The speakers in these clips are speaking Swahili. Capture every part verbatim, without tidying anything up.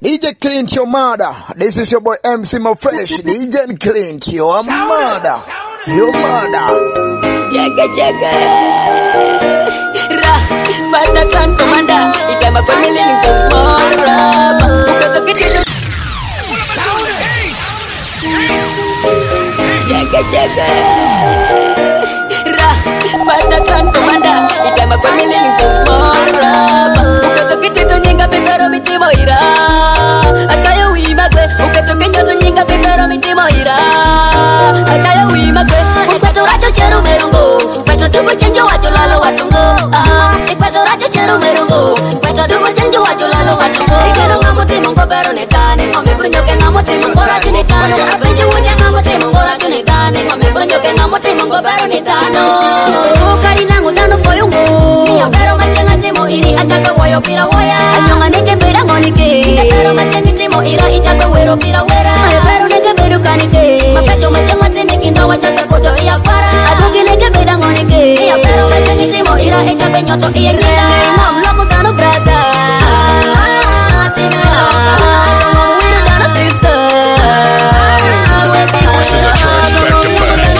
D J Clint your mother. This is your boy M C Mo Fresh. D J Clint your mother. Your mother. Jaga jaga. Ra, batakan komanda. Ikai makon milih semora. Bukan terkejut. Jaga jaga. Ra, batakan komanda. Ikai makon milih semora. Bukan terkejut nyingga pekaro miti moira. Akaya wima kwe. Bukan terkejut nyingga pekaro miti moira. Akaya wima kwe. Ikpato rajo ceru merungo. Ikpato dubu cenjo wajo lalo watungo. Ikpato rajo ceru merungo. Ikpato dubu cenjo wajo lalo watungo. Ikero ngamote mongo bero netane. Ngome brunyoke ngamote mongo rajo netano. Apenye wunya ngamote mongo rajo netane. Ngome brunyoke ngamote mongo bero netano. Kari nangu tano koyungo. Niya bero machenga temo iri achaka woyo pira woya. Anyonga neke bera ngonike. Niya bero machenga temo ira ichaka wero pira wera. Mayo bero neke beru kanike. Mapecho machenga teme kinda wachaka kojo iya para. Adugi neke bera ngonike. Niya bero machenga temo ira ichaka nyoto iya kita. Ngom lopo tano brada. Tina we dana sister. Sing the tracks back to back, beat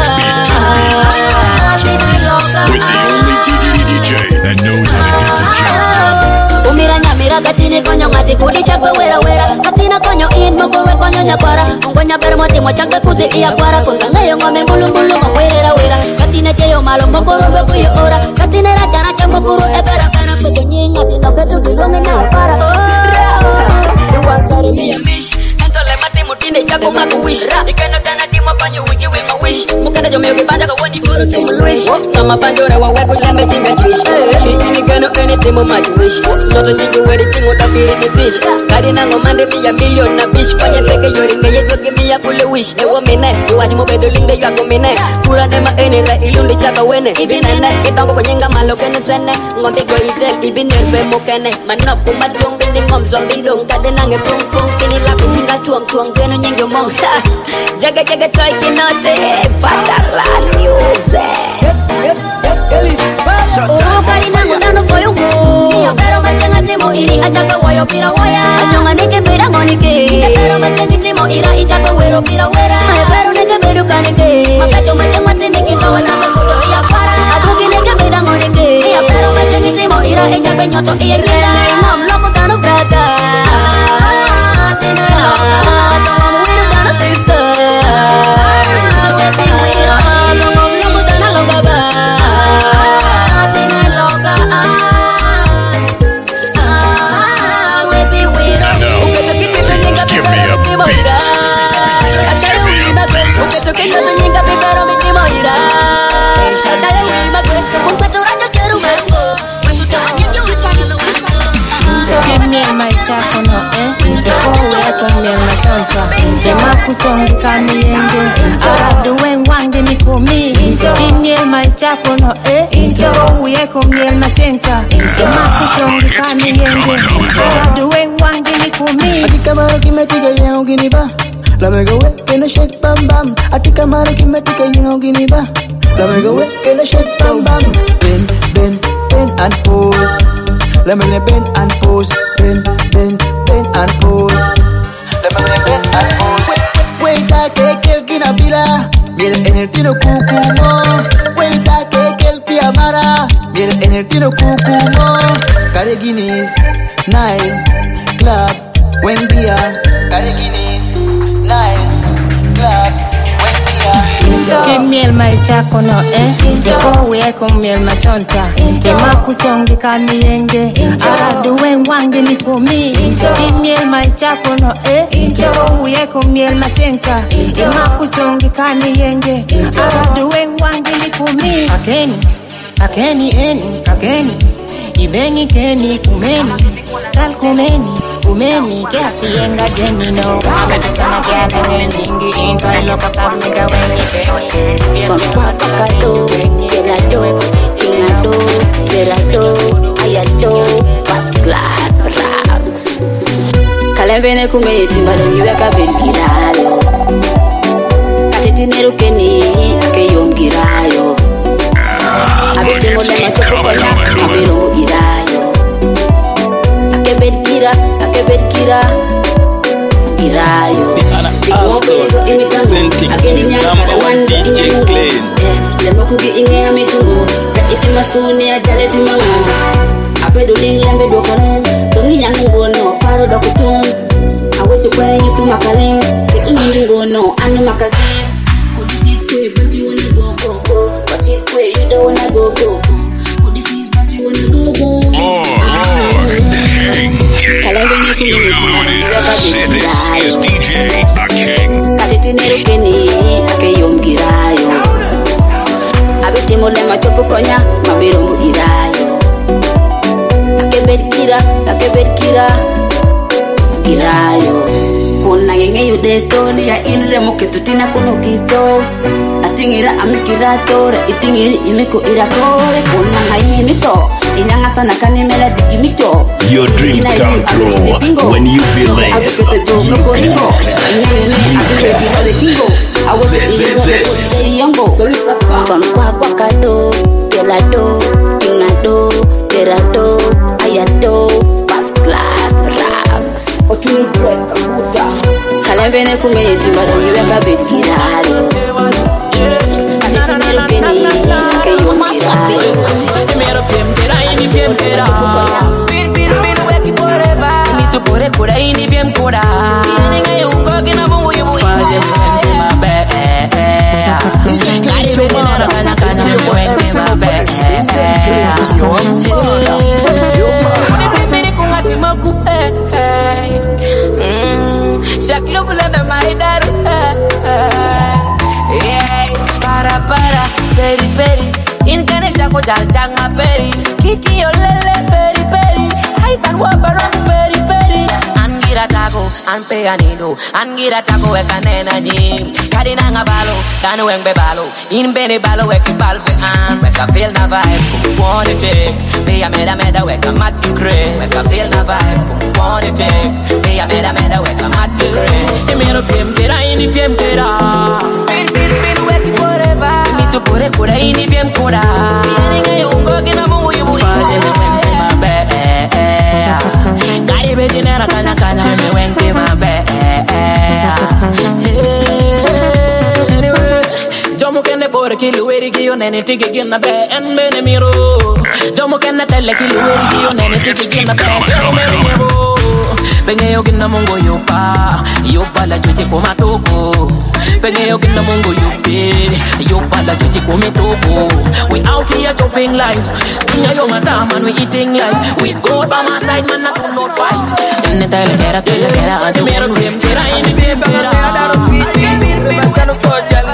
to beat, to beat, with the only D J that knows how to get the job done. Umiranya mira katini konyo ngati kudi chakwe wera wera. Katina konyo in mokowe konyo nyakwara. Ungonya bermoti mo chakwe kuzi iya kwara. Kusanga yo ngome mbulu mbulu mwera wera. Katina cheyo malo mbokoro bekuyo ora. Katina raja raja mbokoro ebera pera. Kuku nyinga tino ketu kilone na para. Nuwasari miya mish. Entole mati mutine chako maku wish. Ikeno tana timo konyo wiki wima wish. Mukenda jomeo kibanda kawani kuro timo luish. Kama pandora waweku lembe tinga juish. Ini keno eni timo maku wish. Noto nyingi weri tingo tapiri ni fish. Kari nango mande miya million na fish. Kwenye teke yori ngeye toki miya kule wish. Ewo mine, uwaji mobedo linde yako mine. Kura nema eni re ilundi chaka wene. Ibinene, itongo kwenyenga malo kene sene. Ngombe go itel, ibinene mokene. Manopu madrong bindi ngom zombi dong. Kade nange pung pung, kini laku singa chuang chuang. Keno nyingi mong. Jaga jaga toy kinote. Patar la music. Oh, kari nangu nano koyungu. Niya pero machenga timo iri achaka woyo pira woya. Anyonga neke bera ngonike. Niya pero machenga timo ira ichaka wero pira wera. Mayo pero neke beru kanike. Mapecho machenga timi kinto wachaka kuto iya para. Adugi neke bera ngonike. Niya pero machenga timo ira ichaka nyoto iya kita. Ngom lopo tano brada. Tina we dana sister. Chako no eh into we come here na chencha makuchongi kani yenge adu wen wangi ni kumi atika maro kimetika yango giniba la mega we kena shake bam bam atika maro kimetika yango giniba la mega we kena shake bam bam bend bend bend and pose la mega bend and pose bend bend bend and pose la mega bend and pose wait a kekel kina bila mira en el tiro kukumo wait a kekel pia mara mira en el tiro kukumo Kare Guinness Nile Club Wendia Kare Guinness Nile Club Wendia Kemiel mai chako no eh Eko weko miel machonta Ema kuchongi kamiyenge Aradu wen wangi ni kumi Kemiel mai chako no eh Eko weko miel machencha Ema kuchongi kamiyenge Aradu wen wangi ni kumi Akeni, akeni eni, akeni Ibeni keni kumeni Kal kumeni Kumeni Kiasi yenga jeni no Ametu sana kiala nyingi Into iloka kamika weni keni Mampa kakado Gerado Gerado Gerado Ayato First class Ranks Kalembene kumeti Mbadongi weka benkiralo Katitineru keni Keyongirayo Abete mole matoko kanya Abirungu girayo Akebeti kira, akebed kira. Irayo. Ikuopelizo imitango. Ageni nyakara wanzo inyamungu. Lemokugi inge amitungu. Itima suni ajale timangu. Apedo lembe dokonu. Tongi nyangungu no paro dokutung. Awetu kwe nyutu makaling. Inyingungu no anu makasi. Kudisit kwe but you wanna go go go. Watch it kwe you don't wanna go go go. Kudisit but you wanna go go. Kalambeni kumiti na This is D J The King. Katitinere keni ake yongirayo. Abiti mole machopo konya mabirombo irayo. Ake bedkira, ake bedkira. Irayo. Kuna ngenge yude toli ya inre muketutina kuno kito. Atingira amikira tore, itingiri imiko irakore. Kuna ngai mito. Inyanga sana kani mela dikimito. Your dreams come true when you believe. You can. I was a youngo. From Quaquacado, Gelado, Pinado, Gerado, Ayado, Past Class, Rags. Or to the bread of Buddha. Calabene community, but only a bit Girado. I didn't know Penny, can you master Bin bin bin working forever. Need to put it put in the bien coda. Feeling you go get a move you boy. My back. Got it with another kind of kind of point in my back. Jack Lubula the my dad. Yeah, para para, very very. In Ganesha ko jal jang ma peri. Kiki yo lele peri peri. Ivan wabaron peri peri. Angira tago, anpe anido. Angira tago e kanena nyim. Kadina nga balo, danu engbe balo. In bene balo e ki balve an. Weka feel na vibe, kumu wanna take. Be a meda meda weka mat to cray. Weka feel na vibe, kumu wanna take. Be a meda meda weka mat to cray. Imero piem kera, ini piem kera. Bin bin bin weki forever. To put it, put it in the bien coda. Feeling you go get a move you boy. My bed. Got it, bitch, and I can't, can't tell me when to my bed. Anyway, Jomo can afford a kilo where to give on anything again, a bed and Benamiro. Jomo can tell a kilo where to give on anything again, a bed. Penye yo kina mungo yopa, yopa la chuchi kuma toko. Penye yo kina mungo yope, yopa la chuchi kuma toko. We out here chopping life, Kinya yo madam and we eating life. With God by my side, man, I do not fight. In the tele kera, tele kera, ante mero piem kera, ini piem kera. Piem piem piem, wano kojala.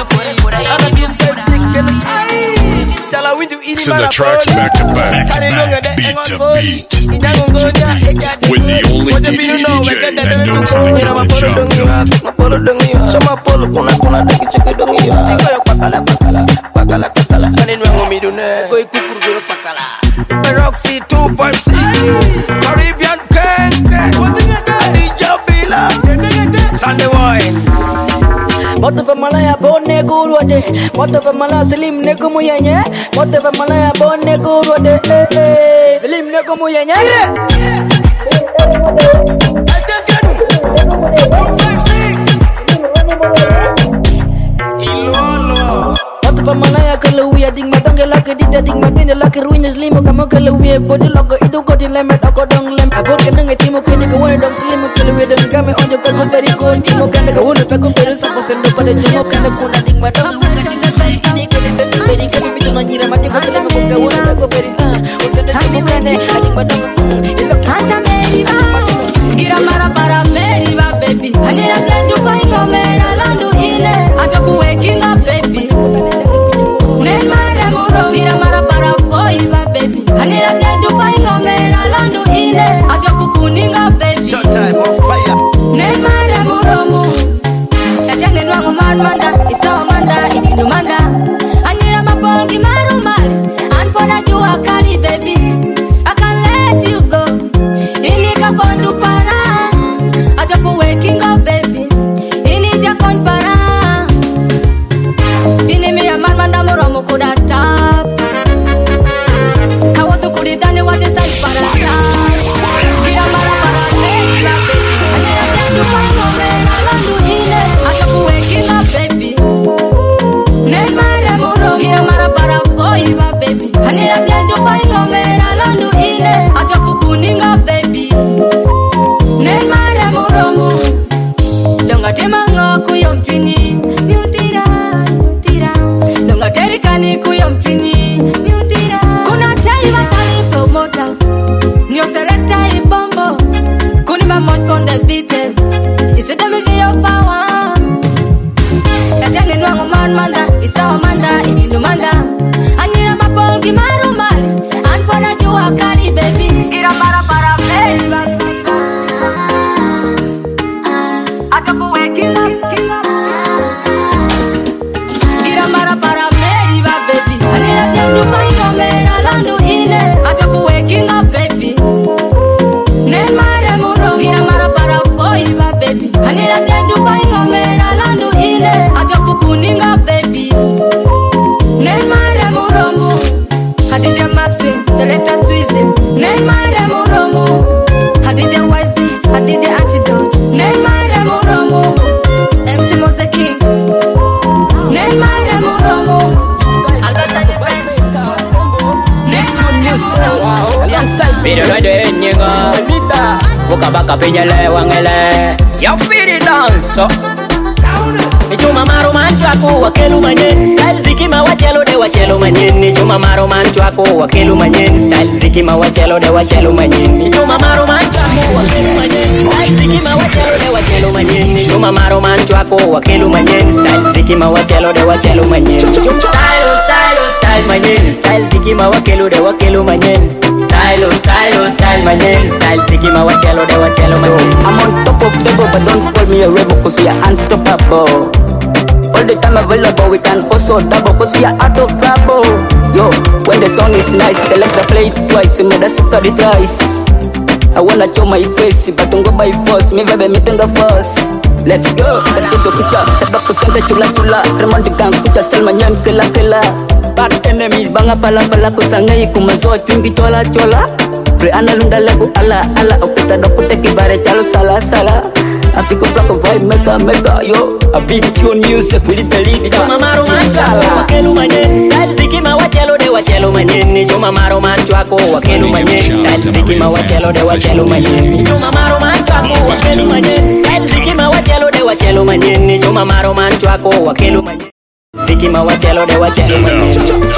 Send the tracks back to back, back, beat to beat, beat to beat, with the only D J D J that knows how to get the job done. Sama polo kuna kuna deki cek dongi ya. Iko yo pakala pakala pakala pakala. Kanin wangu midune. Iko ikukur guru pakala. Roxy two point six Caribbean King. Adi Jabila. Sunday wine. Moto pa malaya bonne guru ade. Moto pa malaya slim ne kumu yenye. Moto pa malaya bonne guru ade. Slim ne kumu yenye. Moto pa malaya kalau we ding madong la ke dida ding madine la ke ruinya slim kamo kalau we body logo itu ko di lemet ako dong lem agor ke nang timo ke ni ko wona dong slim kalau we dong kame onjo ko dari ko timo kan ka wona pe ko pero sa ko sendo pada jomo kan ko na ding madong ko ka ding dari ini ko di sendo beri ka mi to nyira mati ko sendo ko ka wona ko beri ah o sendo timo kan ding madong ilo Hata meri ba Gira mara para meri ba baby Hangira tendu pa ingomera landu ile Ajo waking up baby Nen mara muro Gira mara para boy ba baby Hangira tendu pa ingomera landu ile Ajo kuninga baby Showtime on fire. Nen mara muro mu Kajang nen wangu manda Isawa manda Ikindu manda Hangira mapol gimaru mal Anpona jua kali baby I can let you mpini niutira niutira Nonga teri kani kuyo mpini niutira Kuna teri masali promoter Nyo selecta ibombo Kuni ba much on the beat Isuda mi vio power Tajange nwangu man manda Isawa manda Ininu manda Anyira mapol gimaru mali Anpona jua kari baby Gira para para baby Atapu waking up Gira para para baby Anira tendu paingo mera landu ile Atapu waking up baby Nen mare muro Gira para para boy baby Anira tendu paingo mera landu ile Atapu kuninga baby Nen mare muro Hadija Maxi, Selecta Sweezy Nen mare muro Hadija Wisely, Hadija Antidote Nen mare muro M C Mose King Nen mare muro Albert Defense Nen mure Video ready nyinga Buka baka pinyele wangele Yo feel dance Juma maro mancho ako wakelu manyen Style zikima wachelo de wachelo manyen Juma maro mancho ako wakelu manyen Style zikima wachelo de wachelo manyen Juma maro mancho ako wakelu manyen Style zikima wachelo de wachelo manyen Juma maro mancho ako wakelu manyen Style zikima wachelo de wachelo manyen Style style style manyen Style zikima wakelu de wakelu manyen Style style style manyen Style zikima wachelo de wachelo manyen I'm on top of the go but don't call me a rebel cause we are unstoppable All the time available, we can also double cause we are out of trouble. Yo, when the song is nice, select the play it twice, me da suka it twice. I wanna show my face, but don't go by force, me vibe me tenga first. Let's go, katika kucha, sebab kusenta chula chula, remon digang kucha selma nyan kela kela. Bad enemies, banga pala pala kusangai kumazoa chungi chola chola. Pre analunda lagu ala ala, okita dokute kibare chalo sala sala. I pick up like a vibe maker, maker, yo. A big tune music, we need the lead. Joma maro mancho ako, wakelu manyen. Style zikima wachelo de wachelo manyen. Joma maro mancho ako, wakelu manyen. Style zikima wachelo de wachelo manyen. Joma maro mancho ako, wakelu manyen. Style zikima wachelo de wachelo manyen. Joma maro mancho ako, wakelu manyen. Zikima wachelo de wachelo manyen.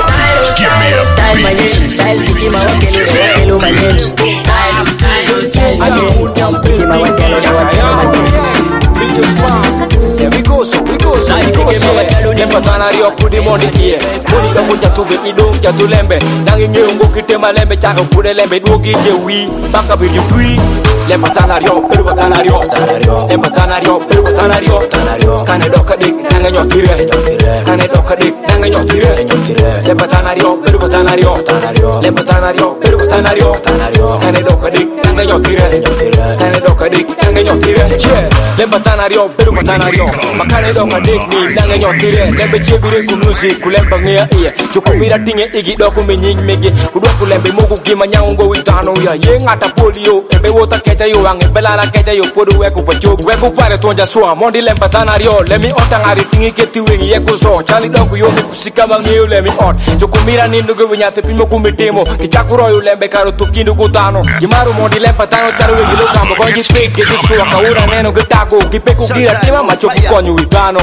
Style manyen, style zikima wachelo de wachelo manyen. Style, style, style manyen. Zikima wachelo de wachelo manyen. Yeah, we go so, we go so, we go so. Never tana rio kudi mondi kie. Moni ga mucha tube idong jatu lembe. Nangi ngeungo kite malembe chaka kude lembe duogi je wi. Baka bidi tui. Lemba tana rio, peruba tana rio, tana rio. Lemba tana rio, peruba tana rio, tana rio. Kane doka dik, nange nyotire, kane doka dik, nange nyotire, nyotire. Lemba tana rio, peruba tana rio, tana rio. Lemba tana rio, peruba tana rio, tana rio. Kane doka dik, nange nyotire, nyotire. Kane doka dik, nange nyotire. Yeah, lemba tana rio, peruba tana rio. Makane doka dik ni nange nyotire. Lembe chebire ku music, kulemba ngia iye. Chukumira tinge igi doku menying mege. Kudwa kulembe mogu gima nyango witano ya. Ye ngata polio, ebe wota kecha yo wange belala kecha yo podu weku pachogu. Weku pare tuonja sua, mondi lemba tana rio. Lemi otangari tingi keti wengi yeku so. Chali doku yo me kusika mangiyo lemi on. Chukumira nindu ge winyate pimo kumitemo. Kichakuro yo lembe karo tukindu kutano. Jimaru mondi lemba tano charu wengi lokamo. Konji peke jisua kaura neno getako. Kipeku gira tima machoku konyu witano.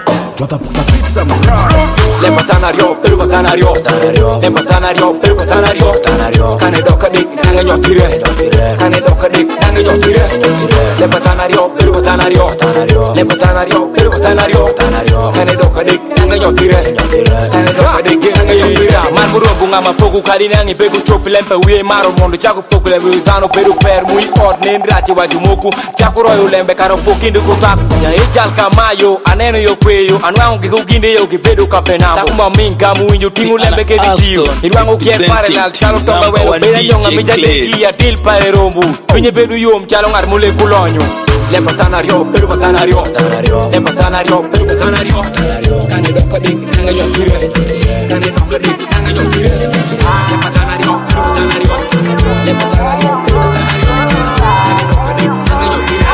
Lemba tana rio, peruba tana rio, lemba tana rio, peruba tana rio. Kane doka dik, nange nyotire, kane doka dik, nange nyotire. Lemba tana rio, peruba tana rio, lemba tana rio, peruba tana rio. Kane doka dik, nange nyotire, kane doka dik, nange nyotire. Man muro bunga mapoku kali nange pegu chopi lempe wiye maro mondo chako poku lembe witano peru per mui od nendrache wajumoku. Chako royo lembe karo pokindu kutak. Ya ejal kamayo, aneno yo kweyo. Anwango kikuginde yo kipedo kapenamo. Takuma minga muinyo tingu lembe kedi tiyo. Irwango kier pare nal chalo toba welo. Bera nyonga mija degi ya til pare rombu. Pinye pedu yom chalo ngar mule kulonyo. Lemba tana rio, peruba tana rio. Lemba tana rio, peruba tana rio. Kane doka dik, nange nyotire. Kane doka dik, nange nyotire. Lemba tana rio, peruba tana rio. Lemba tana rio, peruba tana rio. Kane doka dik, nange nyotire.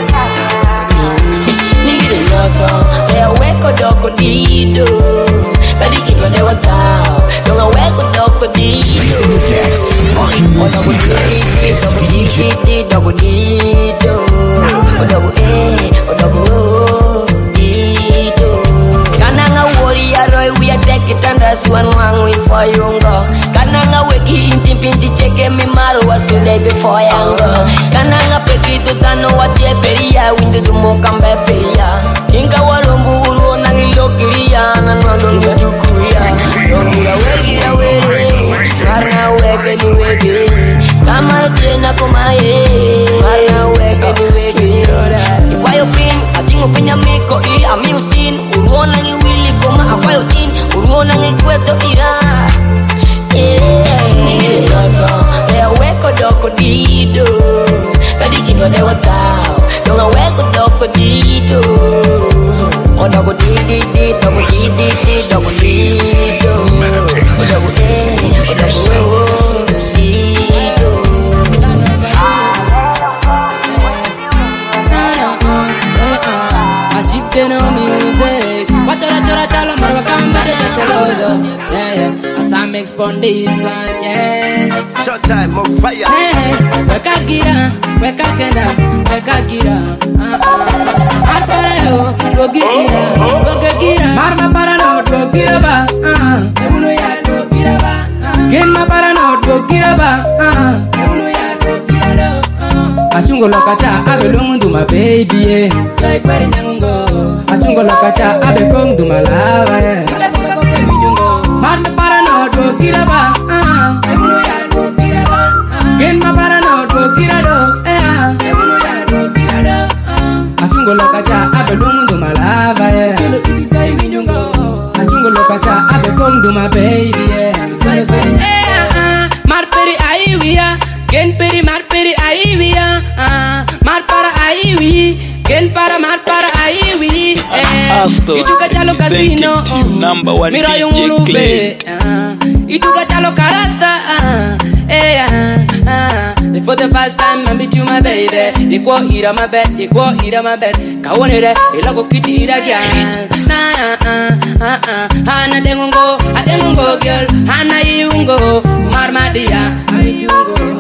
Nigga loco, they weko doko dido. Kadi kino de watao, donga weko doko dido. Raising the decks, rocking your speakers, it's D J. Dogo dido, dogo eh, dogo oh, dido. suan wangu ifo yungo. Kananga weki inti pinti cheke mi maru wasude before yango. Kananga peki tutano watie peria windu dumo kambe peria. Inga warumbu uru nangi lokiria nanwando ngedukuya. Dongira wegira wege, karna wege ni wege. Kamaro tena kumaye, karna wege ni wege. Ikwayo pin, atingo pinya miko iri amiutin. Uruona ni wili koma akwayo tin. Uruona ni kweto ira. Yeah, weko doko dido. Kadiki no dewa tao. Donga weko doko dido. Oh, doko didi di, doko didi di, doko dido. Oh, doko eh, oh, doko dido. I ship the no music. Watch out, chora chalo marwa kamera just a load. Yeah, yeah. As I make spon this one, yeah. Showtime on fire. Hey, hey. Weka gira, weka kenda, weka gira. Ah ah. Arpara yo, go gira, go gira. Marma para no, go gira ba. Ah. Ebuno ya, go gira ba. Gen ma para no, go gira ba. Ah. Ebuno ya, go gira do. Achungo lokacha, abe lungu my baby, yeah. So I put it in go. Achungo lokacha, abe kong do my lava, yeah. Marma para no, go gira ba. Ah. Ebuno ya, go gira ba. Gen ma para no, go gira do. Eh. Ebuno ya, go gira do. Achungo lokacha, abe lungu my lava, yeah. Achungo lokacha, abe kong do my baby, yeah. So I put it, eh. Marperi aiwia. Gen peri mar peri aivia, ah, mar para aivi, gen para mar para aivi, eh. Ituka chalo casino, mira yung ulube, ah. Ituka chalo karata, ah, eh, ah, ah. For the first time I meet you, my baby. Iko ira my bed, iko ira my bed. Kawonere, ilago kiti ira gya. Na na ah ah ah. Hana dengongo, adengongo girl. Hana iungo, marmadia, ayungo.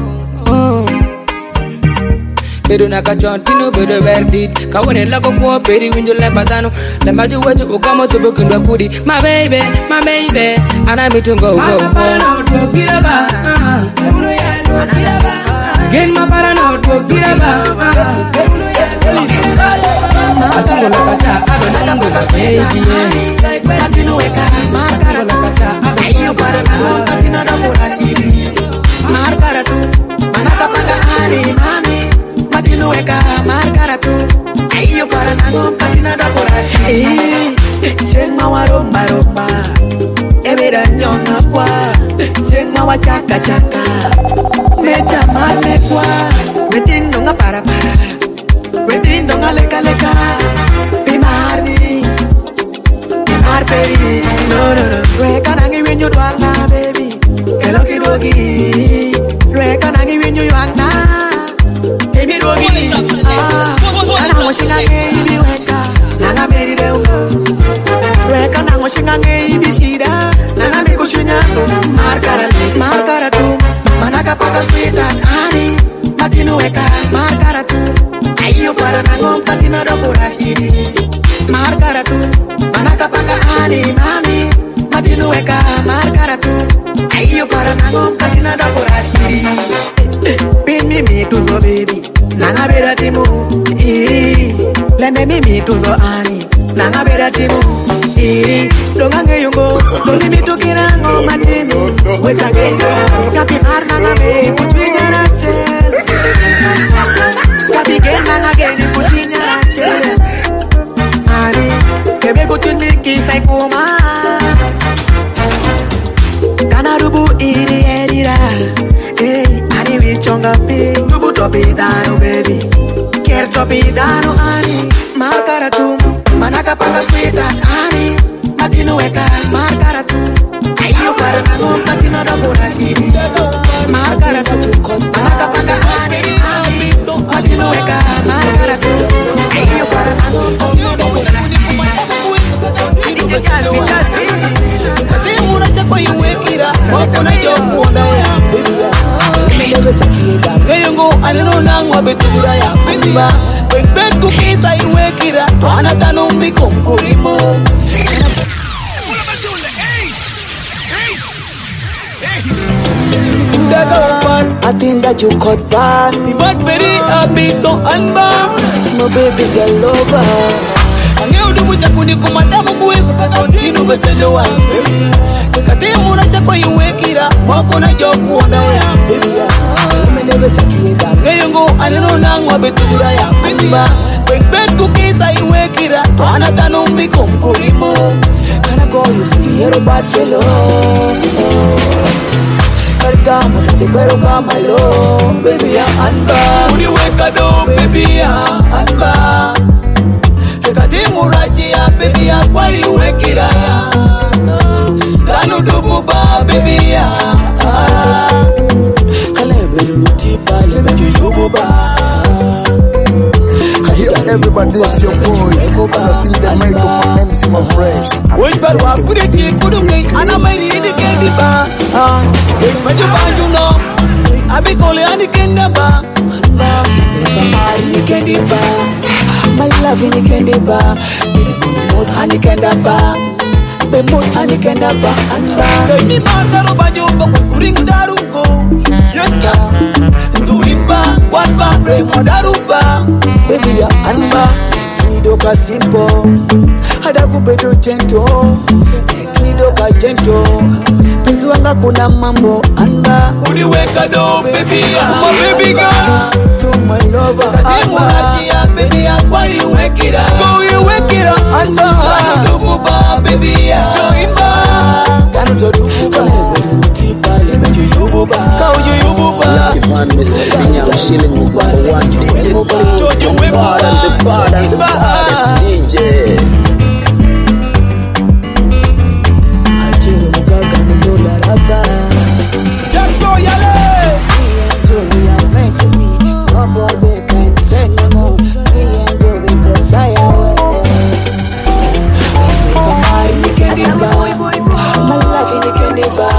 Pero nakachantino pero verdit kawone lago kwa peri winjo lepatano lemaji wejo ukamo to bukindwa pudi my baby my baby ana mitungo go para no to kiraba ebuno ya no kiraba gen ma para no to kiraba ebuno ya asungo lakacha ado nango na baby sai para tino weka markara lakacha ayo para no katina na morashiri markara tu manaka paga ani mami Matino weka markara tu ayo para nango katina da korashi eh chema wa romba romba ebera nyonga kwa chema wa chaka chaka mecha mane kwa wetindo nga para para wetindo nga leka leka bimari bimar peri no no no weka nangi winyo dwarna baby hello kidogi weka nangi winyo ywana baby dogi ah ana washinga ngi weka nanga beri leugo weka nanga washinga ngi shida nanga biko shunyando markara markara tu manaka paka sweetas ani matino weka markara tu ayo para nango katina do porashiri markara tu manaka paka ani mami matino weka markara tu ayo para nango katina do porashiri pin me me to so baby nanga bera timu eh lembe me me to so ani nanga bera timu eh donga ngeyungo dongi mi to kirango matini weta ngeyo kapi mar nanga me kutwinya na tel kapi gen nanga geni kutwinya na tel ani kebe kutun mi kisai kuma kana rubu iri erira eh ani wichonga pi dubu topi dano baby ker topi dano ani markara tu manaka paka sweetas ani matino weka markara tu ayo para nango matino da borashiri markara tu manaka paka ani ani matino weka markara tu ayo para nango matino da borashiri ani jesali kasi katimu na chako iwekira wako na jomuona ya baby Mele chakida ngeyongo aneno nangwa betubura ya bimba ben kukisa iwekira twana tano miko kurimo I think that you caught bad. But very happy to unbound. My baby girl over. Angeo dubu chakuni kumadamu kuwefu Continue besele wa baby. Katimu na chakwa yuwekira Mwako na joku ona ya baby. Kalime nebe chakieta Ngeyongo anino nangwa betubura ya baby. Ben ben kukisa yuwekira Tuana tanu miko mkurimo. Kana go you see you're a bad fellow. Karika mutati kwero kama lo Baby ya anba Uliweka do baby ya anba Kati muraji ya baby ya kwa iwekira Danu dubu ba baby ya Kalebe luti pa lebe juyubu ba Everybody, this is your boy. As I sing the microphone, M C Fresh. Wait, but what could it be? Could you make an American candy bar? Ah, but you find you know. I be calling any candy bar. My candy bar. My love in the candy bar. Be good mood and the candy bar. Be mood and the candy bar. And candy bar, Karobanjo, Kuring Daruko. Yes, girl. Doing bar, one bar, Remo Daruba. Baby, ya anba, eknido ka simple. Hada kubedo chento, eknido ka chento. Penzi wanga kuna mambo anba. Uliweka do baby ya, my baby girl. To my lover, katimu haji ya baby ya kwa iwekira. Go iwekira anba. Kanu dububa baby ya, joinba. Kanu jodububa, lebe utipa, lebe juyububa. Kau juyububa. Man, Mister Kenya, I'm chilling with number one D J The God and the God and the baddest D J. Ajiro mugaga mudola raba. Jaco yale. Me and Joey are meant to be. Nobody can say no more. Me and Joey go fly away. My heart in the candy bar. My life in the candy bar.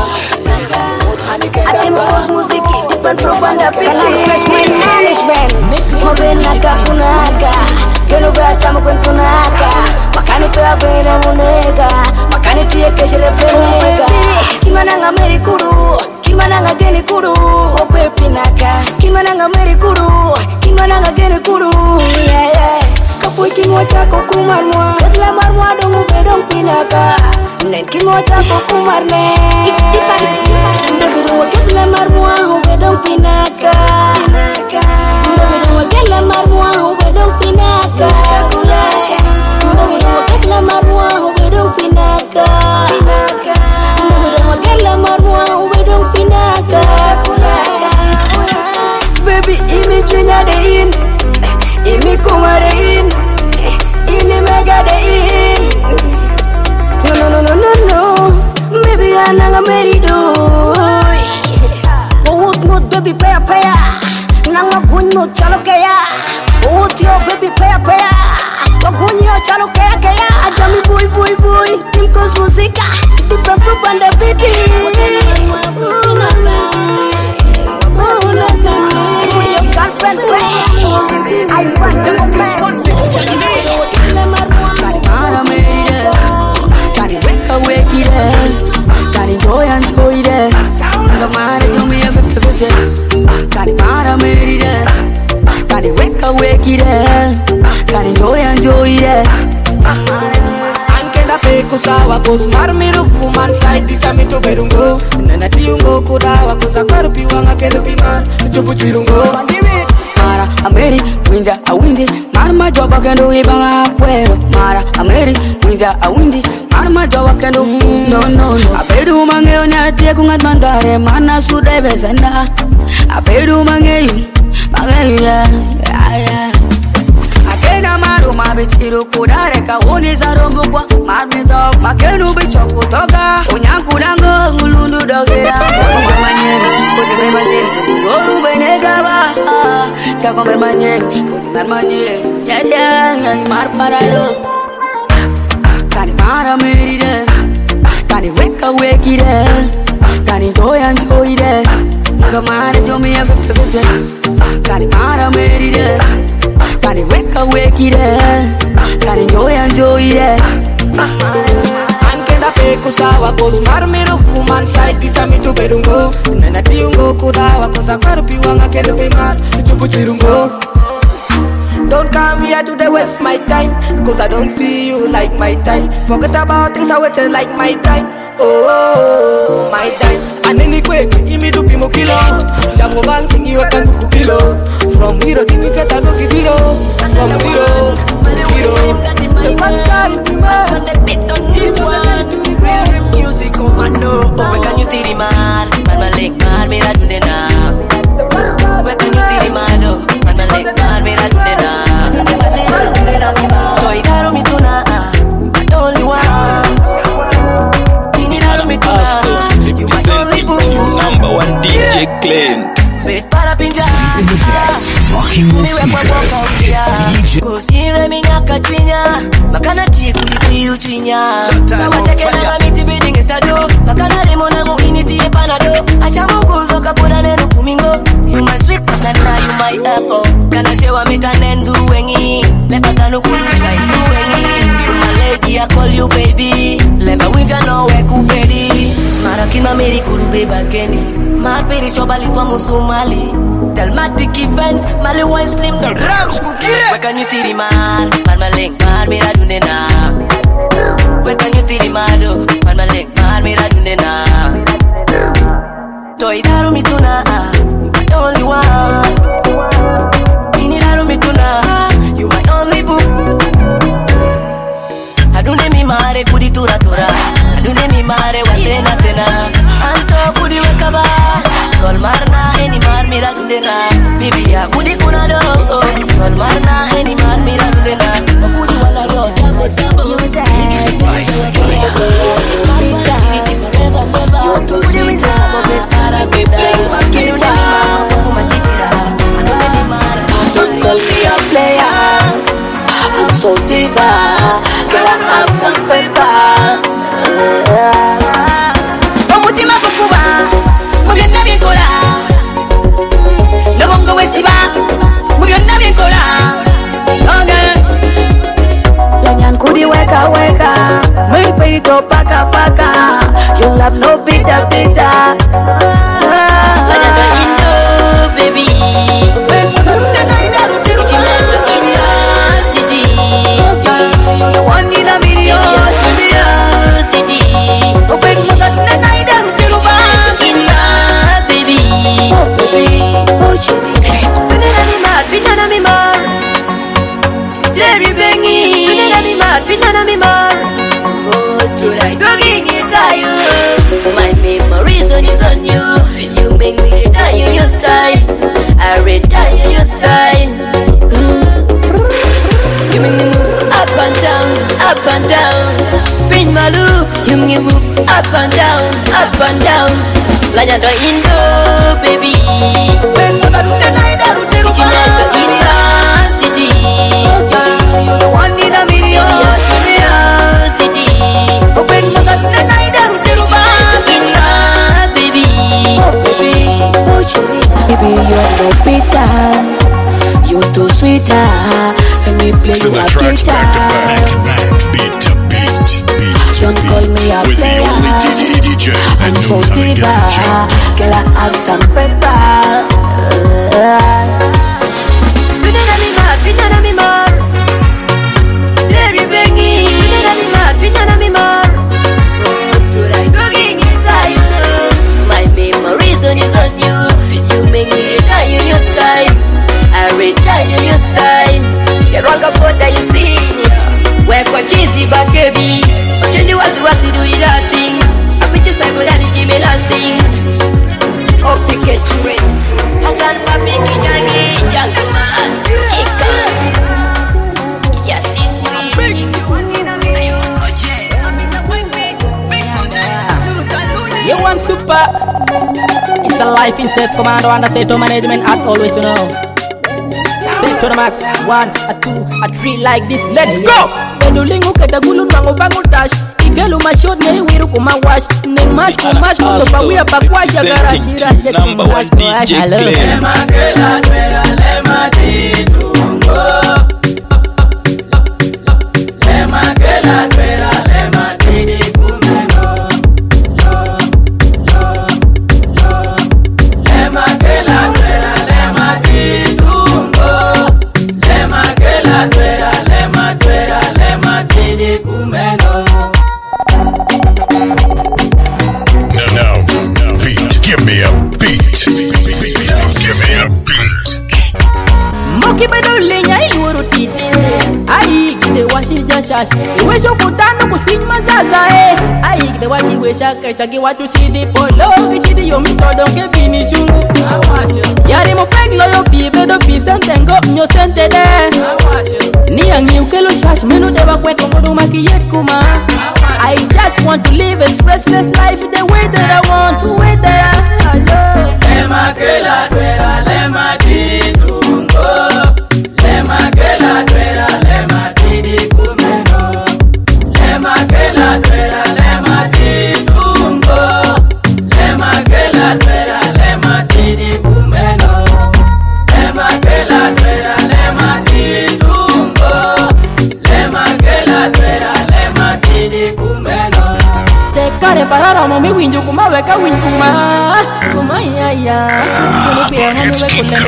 Atimos musiki Depan propaganda piti Fresh mind management Mobenaka kunaka Keno vya chama kwentunaka Makani tuya vena munega Makani tuye keshele penega Kimananga meri kuru Kimananga geni kuru Ope pinaka Kimananga meri kuru Kimananga geni kuru Yeah yeah Kapui kimo chako kumarmwa Ketla marmwa dongu bedong pinaka Nen kimo chako kumarne It's different, it's different Baby don't get la marmwa ube don't pinaka Baby don't get la marmwa ube don't pinaka Baby don't get la marmwa ube don't pinaka Baby don't get la marmwa ube don't pinaka Baby imi chunya de in Imi kumare in Ini mega de in No no no no no no Baby ananga merido Uut mut baby paya paya Nanga gun mut chalo kaya Uut yo baby paya paya Wagun yo chalo kaya kaya Ajami boy boy boy Team Cos Musica Depan propaganda piti Your girlfriend I want to go back Kari weka weki de Kari joy and joy de Ngamare jumi ya vete vete Kari mara meri de Kari weka weki de Kari joy and joy de Ankenda peku sawa Kos marmiru fuman side Disa mito berungo Nana tiungo kudawa Kosa karupi wanga kelu pimar Chupu chirungo Mara ameri winda awindi Marma joba kendo ibanga apuero Mara ameri winda awindi Marma joba kendo no no no Apedu mangeo nyatie kungat mandare Mana sude besenda Apedu mangeo Mangeo ya ya Akena maru mabitiru kudare Kauni za rombo kwa marmi dog Makenu bicho kutoka Unyanku dango ngulundu dogea Chako manyeni Kudi manyeni Goru benega ba Chako manyeni Kudi manyeni Ya ya ya mar parado Kani mara meri de Kani weka weki de Kani joy and joy de Ngamare jomi ya vete vete Kani mara meri de Kani weka weki de Kani joy and joy de Ankenda peku kusawa cause marmiro fuman side pizza mi tu berungo nana tiungo kudawa cause akwaru piwanga kero pimar tubu tirungo. Don't come here to the waste my time cause I don't see you like my time. Forget about things I waited like my time. Oh, my time. Aneni kweke imi dupi mo kilo Yamu banking iwe kangu kupilo. From hero dingi keta loki zero. From zero Zero The first time on the beat on this one. Real music commando. Where can you tirimar? Man malek mar mera dunde na. Where can you tirimar? Man malek mar mera dunde na. Toy daro mi tuna. The only one. Tini daro mi tuna. You my only boo. Number one D J Clint. Bet para pinja. He's in the best rocking with speakers. It's D J. Cause ire minyaka twinya. Makana tie kuli kuyu twinya. Sawa teke na mamiti biding etado. Makana remo na muiniti e panado. Acha munguzo kapura nenu kumingo. You my sweet banana, you my apple. Kana sewa mita nendu wengi. Lepatanu kudu shai du wengi. You my lady, I call you baby. Lemba winja no we kupedi. Marakina meri kuru beba geni. Marperi chobali tua musumali. Delmatic events, Mali wine slim the rams kukire. Where can you tirimar? Man malek mar mera dunde na. Where can you tirimar do? Man malek mar mera dunde na. Toy daru mituna, you my only one. Ini daru mituna, you my only boo. Adunde mi mare kudi tura tura. Adunde mi mare watena tena. Anto kudi wekaba. Sol marna eni mar mira dundena. Bibi ya kudi kuna do. Sol marna eni mar mira dundena. Kudi wala yo jabo jabo. Don't call me a player. I'm so diva. Girl, I have some paper. Omutima gukuba mu byonna byenkola n'obwongo bwesiba mu byonna byenkola Lanyan kudi weka weka. Make peito paka paka. You love no pita pita. Lanyan do indo baby city One in a million city Open mother night and tiruba. baby Oh chili. Pinana mi mar, pinana mi mar. Jerry Bengi. Pinana mi mar, pinana mi mar. Oh, tonight dogging it you. my memories on is on you. You make me retire your style. I retire your style. You make me move up and down, up and down. Pin malu, you make me move up and down, up and down. Lanya do indo, baby. Chinato India city. One in a million city. Open mother night and tiruba. Baby, baby. Oh chili. Baby, you're no bitter. You're too sweeter. Let me play Fill you the a tracks back to back, guitar. back, beat to beat, beat to Don't call me beat. a With the player. only D J that I'm so knows how to diva. get the job. Girl, I have some pepper. Pinana mi mar, pinana mi mar. Jerry Bengi. Pinana mi mar, pinana mi mar. Tonight dogging it you. my memories on is on you. You make me retire your style. I retire your style. The wrong about that you see. Work for cheesy back baby. But you do wasi wasi do that thing. I put this side for that Jimmy sing. Oh pick it to it. Hassan Papi Kijangi Jankuman Kika. Yasin Simon Koche. You want super? It's a life in set commando and a set of management as always, you know. Set to the max, one, a two, a three like this. Let's go! Pedulingu keta gulun mango bango dash. Igelu mashot ne wiru kuma wash. Neng mash kumash mundo pa wia pa kwash ya garashira. Number one D J Clint. Lema gela nwera lema ditungo. Lema gela nwera lema didi kumeno. shash. You wish you could dance, no could swing mazaza, eh. I the what she wish I could say what you see the polo, we see the yomi to don't get fini shungu. Yari mo peg lo yo pibe do pisente ngo nyo sente de. Ni angi ukelo shash menu deba kweto kodo makiyet kuma. I just want to live a stressless life the way that I want, the way that I love. Lema que la tuera, lema titungo. Lema que la tuera, lema tidikumeno. Lema que la tuera, lema titungo. Lema que la tuera, lema tidikumeno. Lema que la tuera, lema titungo. Lema que la tuera, lema tidikumeno. Te care parara mo mi winju kuma weka winju kuma kuma ya ya kuni pia mo we kule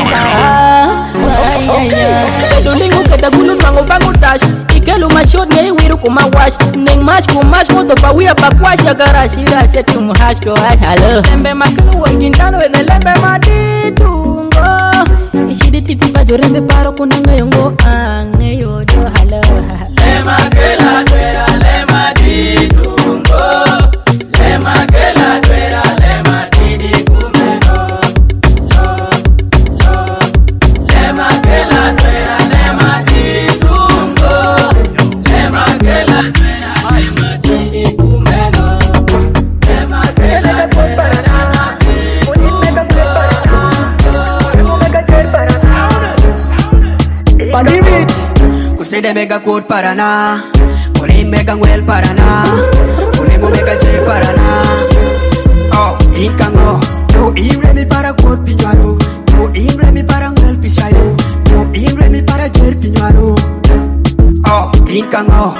me dolingo keta gulu mango bango dash ikelu mashot ngai wiru kuma wash ning mash kuma moto pa wia pa kwasha garashira setu muhash ko halo lembe makulu wangindano ene lembe maditungo ishidi titi pa jorembe paro kunanga yongo ange yodo halo lema que la tuera lema ditungo lema que la tuera lema tidikumeno lo lo lema que la tuera lema ditungo lema que la tuera lema tidikumeno lema que la tuera lema tidikumeno Pandemit Kusede mega code parana Kuri mega ngwel parana Kuri mo mega j parana Oh, inkango No imre mi para code piñuaro No imre mi para ngwel pichayo No imre mi para j piñuaro Oh, inkango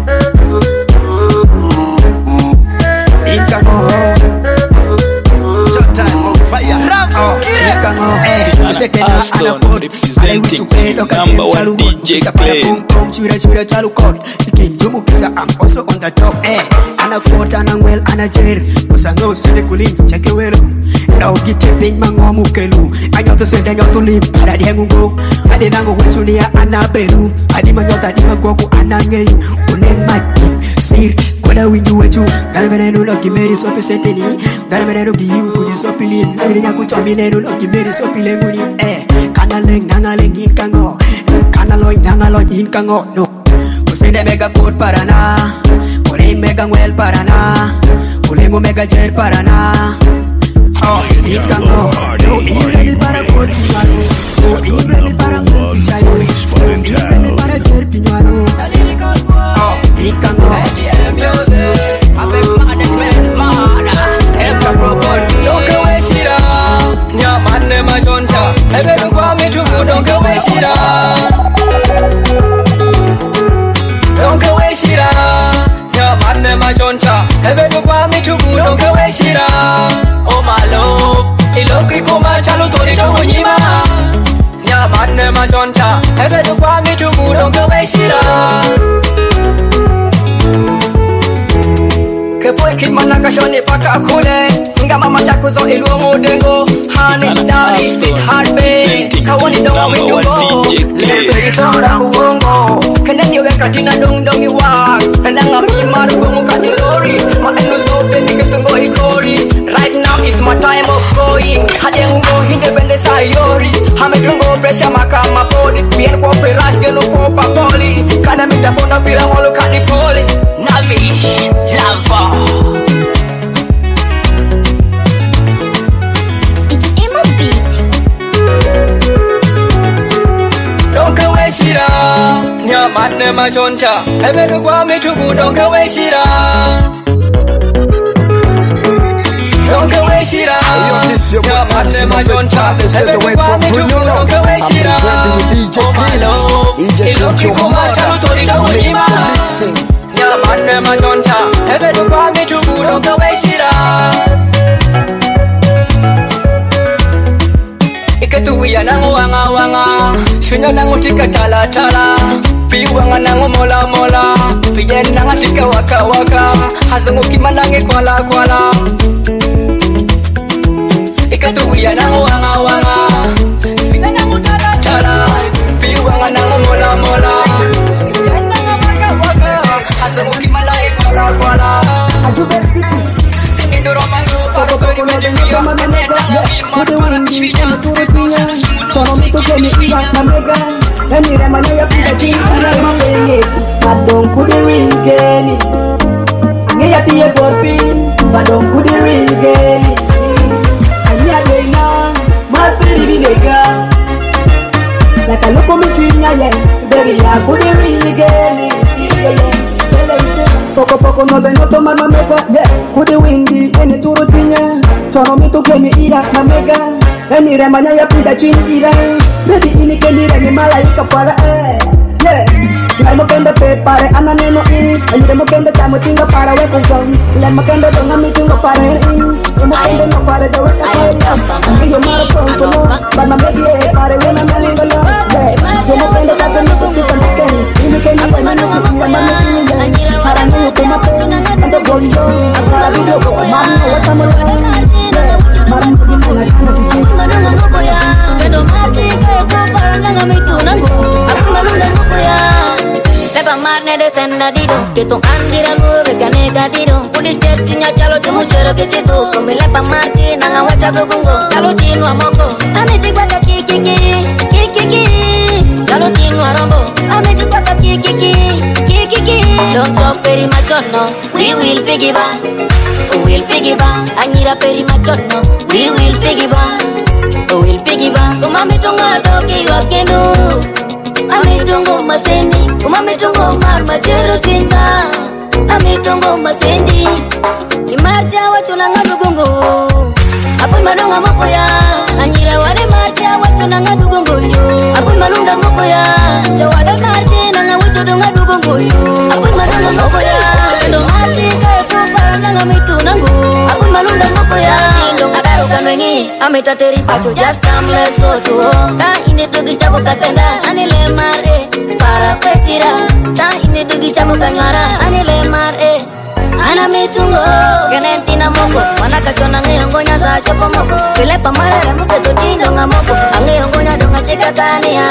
Inkango Showtime on fire Oh, inkango Eh, setena ana code Representing number one D J Clay. Chura chura chalu code Tikin jumu kisa I'm also on the top Eh, ana code ana ngwel ana jer Kusa ngo sende kulim cheke welo Na ugite ping mangomu kelu Anyoto sende nyoto lim Para diengungo Adi nango wechunia ana beru Adi manyota di magwaku ana ngeyu Unen makip Sir Koda winju wechu Gana menenu no kimeri sopi seteni Gana menenu giyu kuni sopi lin Mini nyaku chomi nenu no kimeri sopi lenguni Eh, kana leng nanga leng inkango Kana loy nanga loy inkango No Kusende mega code parana Kuri mega ngwel parana Kulengu mega jer parana Oh, inkango No imre mi para code piñuaro No imre mi para ngwel pichayo No imre mi para jer piñuaro Oh, inkango Don't waste it up. Nya manne majonta. Ebe kwa mitu don't waste it up. Don't waste it up. Nya manne majonta. Ebe kwa mitu don't waste it up. Oh my love, ilokri kuma chalu toli tongo nyima. Nya manne majonta. Ebe kwa mitu don't waste it up. Kepoe kimana kashone paka kule Nga mama shakuzo iluo mudengo Honey, daddy, sweet heart, babe Kawani donga windugo Lemperi sora uongo Keneni weka tina dong dongi wak Nandanga mimaru gomu kati lori Ma enu zope niketungo ikori Right now is my time of going Hade ungo hinde bende sayori Hame tungo presha makama podi Bien kwa perash gelu popa poli Kana mita pona pira walu kadi koli Navi, lava Shira, nya manne majonta, ebe kwa mitubu donka we shira. Donka we shira, nya manne majonta, ebe kwa mitubu donka we shira. Oh my love, iloki kuma chalu toli tango nima. Nya manne majonta, ebe kwa mitubu donka we shira. Iketuwia nango wanga wanga Shunya nango tika tala tala Piwanga nango mola mola Piyen nango tika waka waka Hazungu kima nange kwala kwala Iketuwia nango wanga wanga Shunya nango tala tala Piwanga nango mola mola Piyen nango waka toma me mega. Yeah, with the windy, and the to the pinya. Sono mi to get me ira na mega. And you rema na ya pida chin, and I ma pay. But don't put the ring again. Me ya tiye porpi, but don't put the ring again. And ya dey na, mas pretty bi nega. Like I look on me tweet ya yeah, baby I put the ring again. Yeah yeah. Poco poco no vengo tomar ma mega. Yeah, put the windy, and the to the pinya. Sono mi to get me ira na mega. And you rema na ya pida chin ira. Baby ini kendira ni malaika para eh. Yeah. Ngarmo kende pe pare anane no in. And you kende tamo tinga para we kong song. Lema kende donga mi tinga para in. Lema kende no para de we ka para. And you mara from to no. But my baby eh pare we na nani no. Yeah. Lema kende kende no kuchika ken. Ini kende we na no kuchika na no. Para no ko ma ko ando gondo. Akala video ko mami o tamo. Maram ko din na ko. Mananga mo ko ya. Kedo mati ko ko para nanga mi tunango. Aku malunda mo ko ya. Lepa marne de tenda dido, que tu andira nube que nega dido. Udi chetinya chalo chumu shero que chito. Kumi lepa marchi nanga wacha bugungo. Chalo chino amoko, amiti kwa kiki kiki kiki kiki. Chalo chino arombo, amiti kwa kiki kiki kiki kiki. Don't talk peri machono, we will piggy back, we will piggy back. Anira peri machono, we will piggy back, we will piggy back. Kumami tunga doki wakenu. Amitungo masendi, umamitungo marma jero tinga. Amitungo masendi, imarja watu nanga dugungo. Apu malunga mokoya, anyira wale marja watu nanga dugungo yo. Apu malunga mokoya, chawada marje nanga watu dunga dugungo yo. Apu malunga mokoya, ndo marje kaepu para nanga mitu nangu. Apu malunga mokoya, ndo ngadaru kanwengi, amitateri pacho. Just come let's go to home. Ta ini dugi chako kasenda, anile mare para petira. Ta ini dugi chako kanyara, anile mare ana mitungo. Kenentina moko, wana kachona ngeyongonya sa chopo moko. Filepa marere muke tutindo nga moko. Angeyongonya donga chika tania.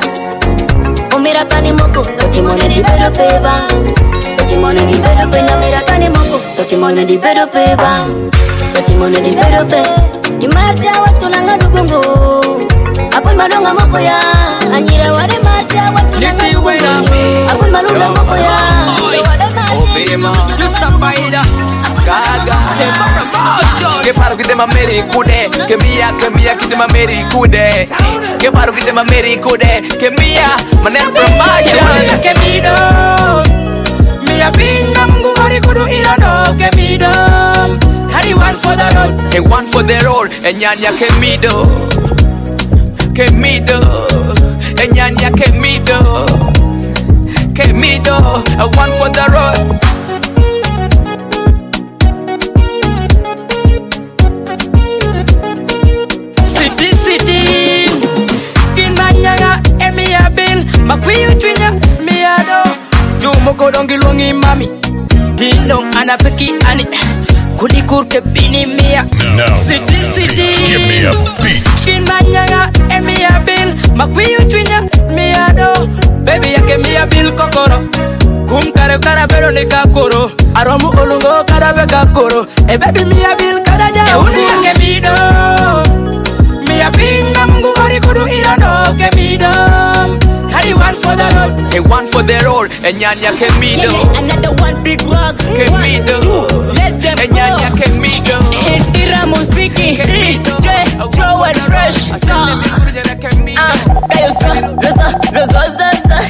Umira kani moko, tochimone di bedo peba. Tochimone di bedo pe, namira kani moko. Tochimone di bedo peba. Tochimone di bedo pe. Di marja watu nanga dugungo. Apu malunga moko ya, anyira wale marja watu nanga dugungo. Apu malunga moko ya, chawada marje. Just a spider. Gaga. Que paro que te mameri kude. Que mia, que mia que te mameri kude. Que paro que te mameri kude. Que mia, mané promotion. Que mido. Mia pinga mungu gori kudu irano. Que mido. Carry one for the road. And one for the road. And nyanya que mido. Que mido. And nyanya que mido. Que mido. And one for the road. City, city. In Manyaga, Emia Bill. Makuyu Twinya, Miado. Jumoko dongi longi mami. Dindong anapeki ani. Kudikur ke bini mia. City, city. Give me a beat. In Manyaga, Emia Bill. Makuyu Twinya, Miado. Baby, yake Mia Bill kokoro. Kum kare kara pero ni kakoro. Aromu olungo kara be kakoro. E baby Mia Bill kara ja. E uni yake mido. Mia pinga mungu gori kudu irano. Ke mido. Carry one for the road. And one for the road. And nyanya que mido. Another one big rock. Que mido. Let them And nyanya que mido. Indira Musiki. D J Joe and Fresh. Ah, kayo sa zaza zaza zaza.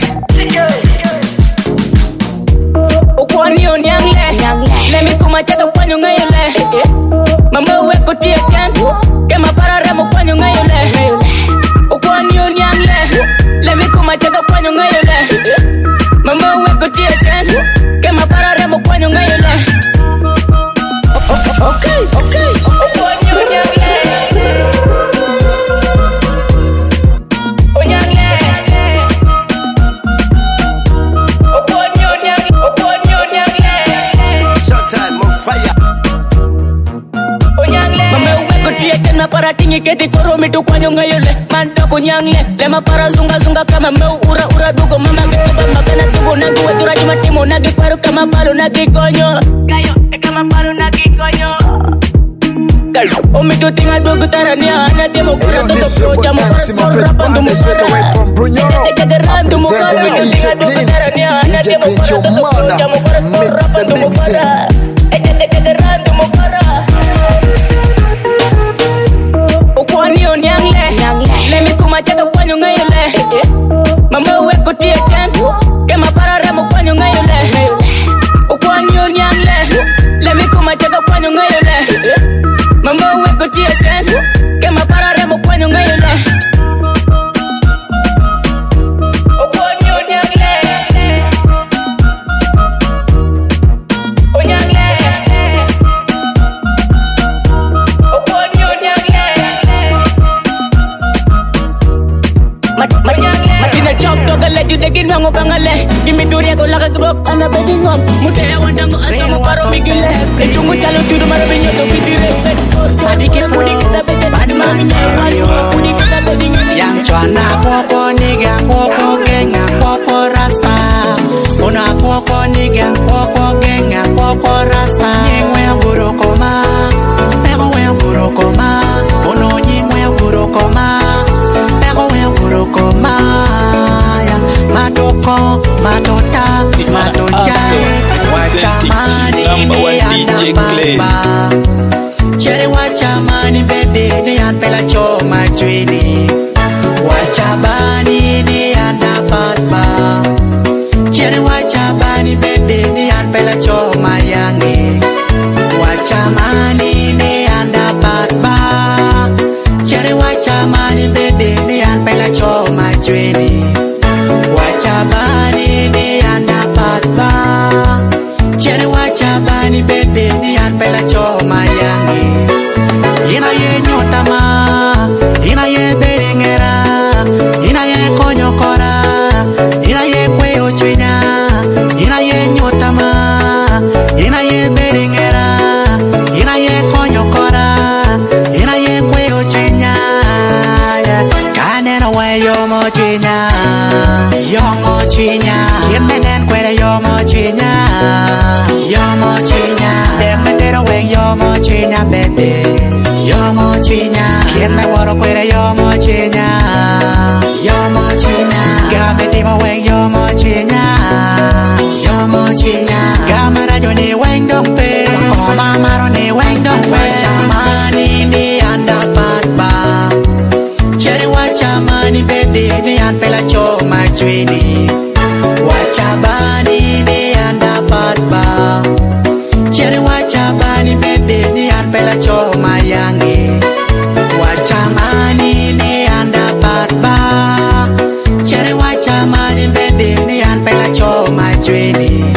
Ukwani onyangle. Let me come take a kwanyo ngayole. Mama we ko tie tian. Ke maparare mo kwanyo ngayole. Ukwani onyangle. Let me come take a kwanyo ngayole. Mama we ko tie tian. Ke maparare mo kwanyo ngayole. Okay, okay. Ukwani onyangle. Na para tingi keti toro mitu kwa nyonga yole mando kunyangle lema para zunga zunga kama meu ura ura dugo mama gitu bamba kana tubo nangu wadura jima timo nagi paru kama paru nagi konyo kayo e kama paru nagi konyo kayo Omi to tinga dogu tarania na temo kura to to jamo kura rapando mo kura jagarando mo kura tinga dogu tarania na temo kura to jamo kura rapando mo kura jagarando mo kura okwani onyangle let me kuma chaka kwanyo ngayole mama we ko tie tempo ke maparara mo kwanyo ngayole okwani onyangle let me kuma chaka kwanyo ngayole mama we ko tie tempo ke maparara mo kwanyo ngayole okwani onyangle onyangle okwani onyangle Matina chok doga leju degin mango bangale Gimi duria ko laka grok ana beding on Mutea wandango asamo paro migile Echungu chalo tudu maro binyo to kitire Sadike pudi kita bete Badman Pudi kita beding Yang chwana popo niga popo genga popo rasta Una popo niga popo genga popo rasta Nyingwe buru koma Pego we buru koma Uno nyingwe buru koma Pego we buru koma Matoko, matota, matochai Wachamani ni anda papa Chere wachamani bebe ni anpela choma chwini Wachabani ni anda papa Chere wachabani bebe ni anpela choma yangi Wachamani ni anda papa Chere wachamani bebe ni anpela choma chwini Wachabani ni anda patba Chere wachabani bebe ni anpela choma yangi Ina ye nyotama Ina ye beringera Ina ye konyokora Ina ye kweo chwinya Ina ye nyotama Ina ye beringera Ina ye konyokora Ina ye kweo chwinya Kanena we yomo chwinya Yomo chinya, kimenen kwere yomo chinya, yomo chinya, demetero we yomo chinya bebe, yomo chinya, kimme woro kwere yomo chinya, yomo chinya, gametimo we yomo chinya, yomo chinya, gamara joni wendong pe, koma maro ni wendong pe, chamani ni anda patba. Chere wachamani bebe ni anpela choma chwini Wachabani ni anda patba Chere wachabani bebe ni anpela choma yangi Wachamani ni anda patba Chere wachamani bebe ni anpela choma chwini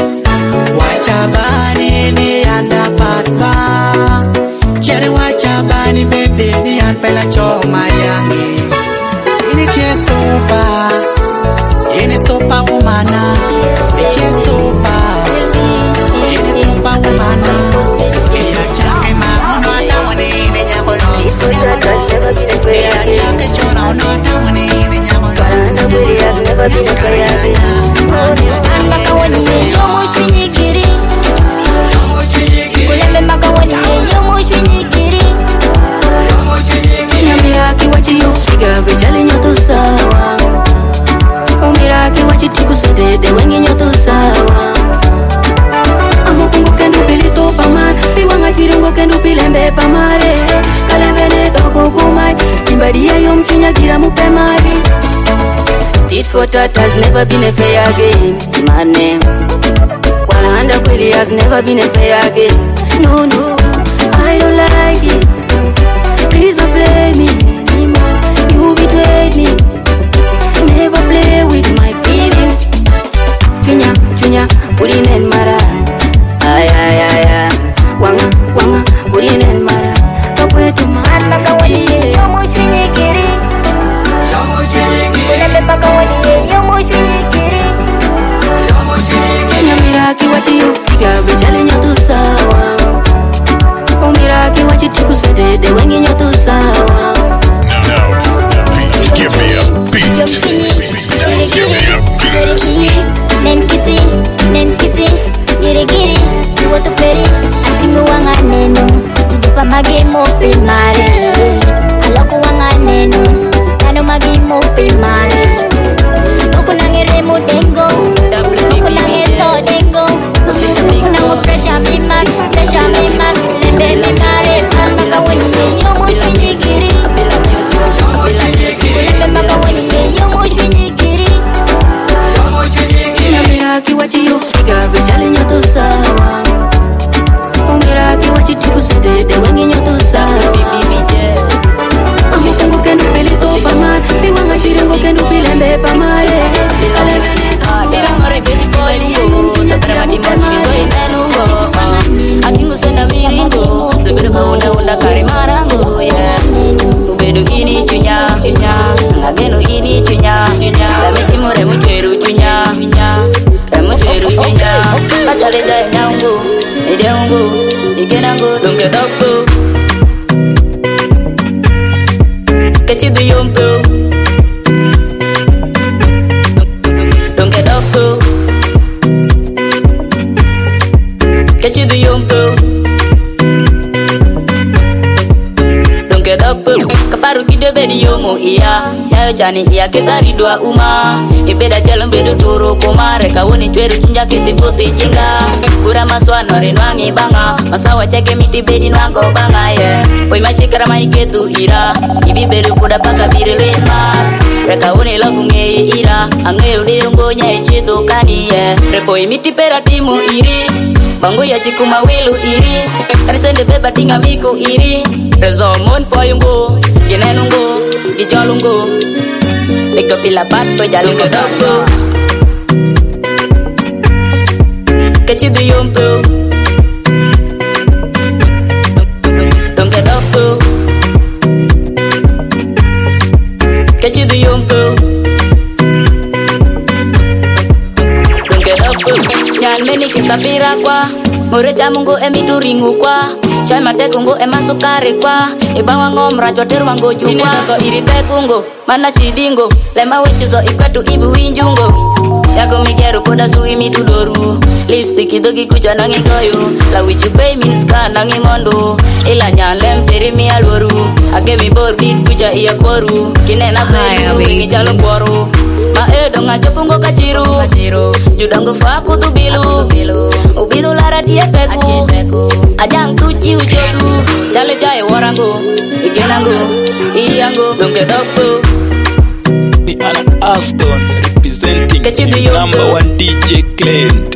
Wachabani ni anda patba Chere wachabani bebe ni anpela choma yangi Ini tie sopa Ini sopa umana Itie sopa Ini sopa umana Iya chake mahono atawani Ini nyabolos Iya chake chona uno atawani Ini nyabolos Mbaka wani yomo chinyikiri Kulembe mbaka wani yomo chinyikiri Nyamira wachi yofiga Bechali nyoto sawa Umira wachi tiku sedede Wengi nyoto sawa Amo kungo kendu pili topa mar Piwanga chiringo kendu pilembe pamare Kalembe ne doko kumai Timbadia yom chinya gira mupe mari Tit for tat has never been a fair game My name Walanda kweli has never been a fair game No, no, I don't like it Please don't play me anymore. You betrayed me. Never play with my feelings. Chunya, chunya, pudin and mara. Ay, ay, ay, ay. Wanga, wanga, pudin and mara. Kakwe tumara. Kakawani, yomo chunyikiri. Yomo chunyikiri. Kulele kakawani, yomo chunyikiri. Yomo chunyikiri. Nyamira kiwachi yofiga, bechale nyoto sawa. Umira kiwachi tiku sedede, wengi nyoto sawa. Give me a beat. Give me a beat. Nen kiti, nen kiti, giri giri, tuwa tu peri, atingu wanga neno, tudupa magimo primare aloku wanganenu kano magimo primare oku nangere mudengo oku nangeto dengo oku nango pressure me man pressure me man lembe me mare pamba kawani yo mushwinigiri lembe makawani yo mushwinigiri namira kiwachi yo figa bechale nyoto sawa Umira ki wachi chiku sede de wengi nyoto sa bibi bije Amukungu kenu pili topa mar Biwanga chirengo kenu bilembe pa mare Ale veneno Tira ngore beti foilingo Takara mati mati bizo inenungo Akingu senda miringo Tubedo ka unda unda kari marango yeah Tubedo ini chunya chunya Ngageno ini chunya chunya Lameti mo remu cheru chunya chunya Remu cheru chunya Kachale jai nyangu Idengu, ikenangu, donke dokto Kechibi yompo Donke dokto Kechibi yompo Donke dokto Kaparu kide bedi yomo iya Yayo jani iya ketari dua uma Ibeda jalum bedo turu kumare Kawuni chweru chinja kiti futi chinga Kura maswa nore nwangi banga Masawa cheke miti bedi nwango banga yeah. Poi machikara maiketu ira Ibi bedu kuda paka biri lima Reka uni loku ngei ira Ange udi ungo nye chitu kani yeah. Repo imiti pera timu iri Bangu ya chikuma wilu iri Karisende beba tinga miku iri Rezo mon fo yungo Ginenungo Gijolungo Eko pila bat po jalungo dokto Kechibi yompo Donke dokto Kechibi yompo Donke dokto Nyan meni kita pira kwa Mure jamungo emi duringu kwa Shai mate kungo ema sukari kwa Ibawa ngomra jotir wango jukwa Dineko irite kungo Mana chidingo Lema wechuzo ikwetu ibu winjungo Yako migeru koda sui mitudoru Lipstick idogi kucha nangi koyo La wichu pay miniska nangi mondo Ila nyan lem peri mi alwaru Ake mi borbit kucha iya koru Kinena pelu wingi jalo koru Ma edo ngajo pungo kachiru Judango faku tu bilu Ubilu lara tie peku Ajang tuchi ujotu Jale jaye warango Ikenango Iyango Donke dokto The Anna Aston representing the number one D J Clint.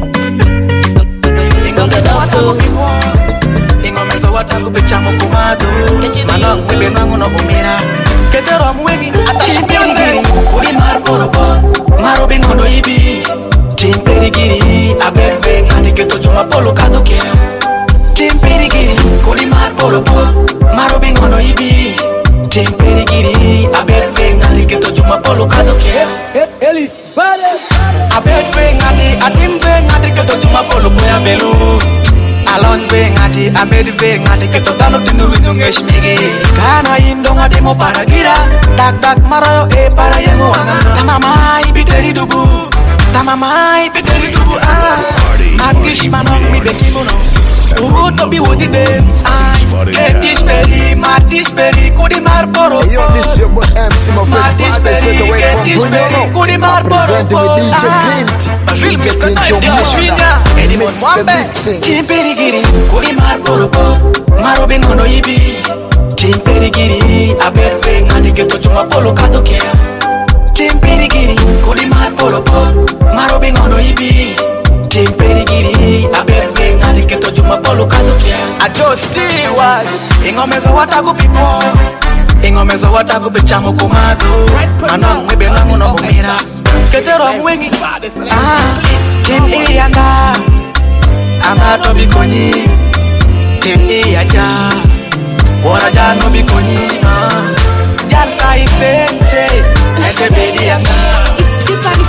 Donke dokto Ingomezo wataku pechamo kumado Manong mwebe nangu no umira Ketero mwegi Chimpirigiri Uri mar poropo Maro bingondo ibi Chimpirigiri Aberve ngani keto juma polo kadoke Chimpirigiri Uri mar poropo Maro bingondo ibi Chimpirigiri Aberve ngani keto juma polo kadoke Elis Vale Aberve ngani Adimve ngani keto juma polo moya belu Alon ve ngati amed ve ngati keto tano tinu winyo ngeshmigi Kana indo ngati mo paragira Dak dak maro e para yengu wana Tamamai biteri dubu Tamamai biteri dubu ah Matish manong mi bekimuno Ugo tobi wodi de ah Ketish peri, matish peri, kudi mar poro Hey yo, this your boy M C Matish peri, ketish peri, kudi mar poro Film is the knife, the Ashwinya Anyone want back Chimpirigiri, kudi mar poro Maro bingono ibi Chimpirigiri, aberve ngani keto juma polo kadoke Chimpirigiri, kudi mar poro Maro bingono ibi Chimpirigiri, aberve ngani keto juma polo kadoke Ajo stiwas, ingomezo wataku pipo Ingomezo wataku pechamo kumado Manong mwebe nangu no umira Ketero mwengi Ah, Tim iyanda Anga to bikonyi Tim iyaja Wara jano bikonyi Jalsa ifente Ete bedi yanga It's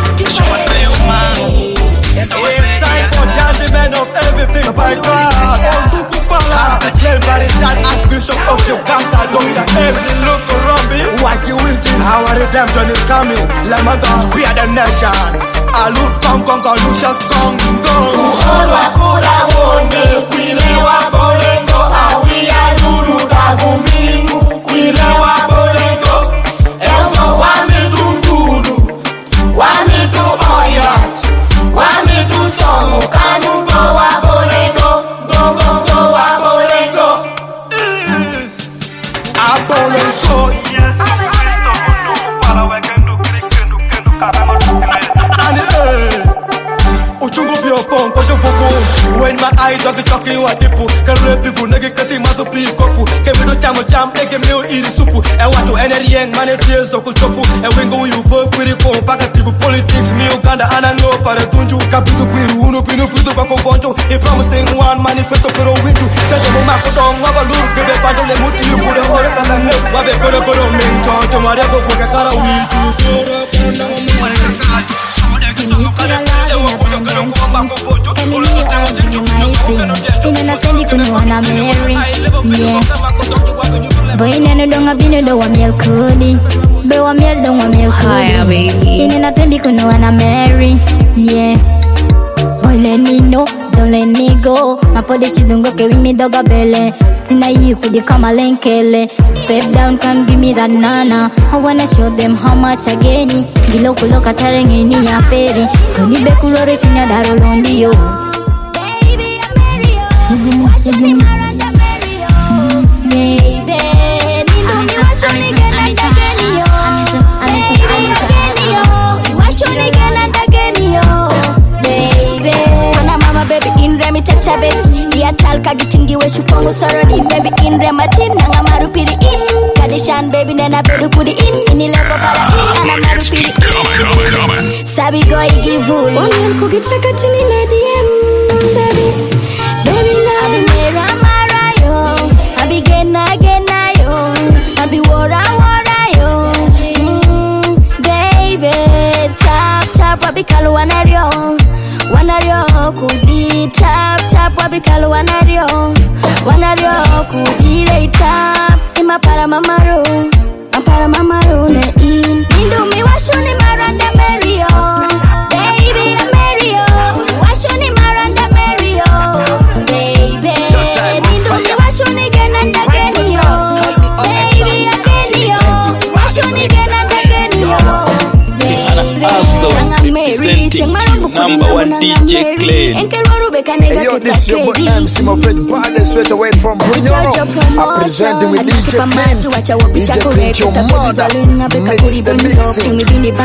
time for jazzy men of everything by God. As the claim Barithan, Archbishop of Uganda, Doctor Everything look to Robbie. Waki Wilton, our redemption is coming. Lamada spear the nation. Alu Kong Kong Kong Lucius Kong Kong. Uholwa kura wone, kwile wa bolengo, awi alu. money, eh. Uchungu pio pom, kwa jofuku. When my eye jockey jockey wa tipu. Kare people nege kati mazo pi kopu. Kevido chamo cham nege meo iri supu. E watu eneri yeng mane tears oku chopu. E wingo yu boy kwiri pom paka tipu politics. Mi Uganda anango pare tunju. Kapitu kwiru uno pinu pito kwa konfonjo. He promised thing one manifesto pero windu. Sente mo mako dong waba luru kebe banjo le muti yu kure ore kata ne. Wabe kore kore ming choncho marego kwa kakara witu. Kore kore na mwere kakara. Inasendi kunywana Mary, yeah. Boy neno donga bino do wa miel kudi. Be wa miel do wa miel kudi. Inena tembi kunywana Mary, yeah. Boy let me know, don't let me go. Mapode chidungo ke wimi doga bele. Tina you could you come a lenkele. Step down, can give me that nana. I wanna show them how much I get it. Gilo kulo katareng ini ya peri. Kuni be kulore chinya daro londi yo. Baby, I'm Mario. Wash me maranda Mario. Baby, nindo mi wash me gelanda genio. Baby, genio. Wash me gelanda genio. Baby, ana mama baby in remi tata baby. Ya talka gitingi we shupongo soroni baby in rematin nanga marupiri in. Kadishan baby nena bedu kudi in. Ini level para in ana marupiri in. Sabi go igivul. Onyan kugitraka tini lady em baby. Baby na abi mera marayo. Abi gena gena yo. Abi wora wora yo. Mm, baby tap tap abi kalu wanario. Wanario kudi tap tap wabi kalu wanario. Wanario kudi lay tap. Ima para mamaro. Para mamaro na in. Nindu mi washuni maranda Mario. Baby I'm Mario. Washuni maranda Mario. Baby. Nindu mi washuni genanda genio. Baby I'm genio. Washuni genanda genio. Number one D J Clean. Hey yo, this is your boy M C Mofred, partner straight away from Bunyoro. I'm presenting with D J Clean. D J Clean, your mother. Mix the mixing.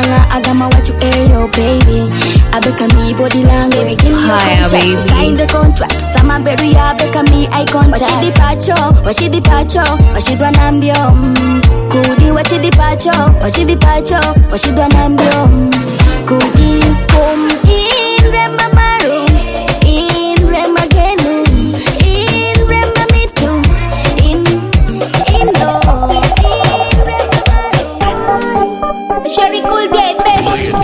Hi, baby. Sign the contract. Sama beru ya beka mi eye contact. Wachidi pacho, wachidi pacho, wachidwa nambio. Kudi wachidi pacho, wachidi pacho, wachidwa nambio. Kudi kum in remba maru, in remba genu, in remba mitu, in in do, in remba maru. Sherry cool baby.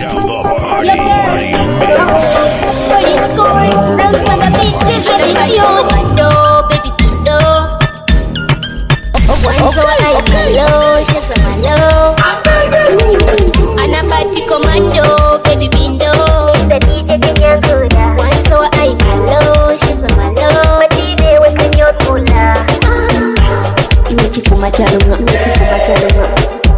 So you score, rounds for the beat, baby Commando, baby Pindo. One so I hello, she's a malo. Anapati Commando, baby Pindo. The D J Kinyakuda. One so I hello, she's a malo. D J Wekenyotula. Iwe chikuma charunga, chikuma charunga.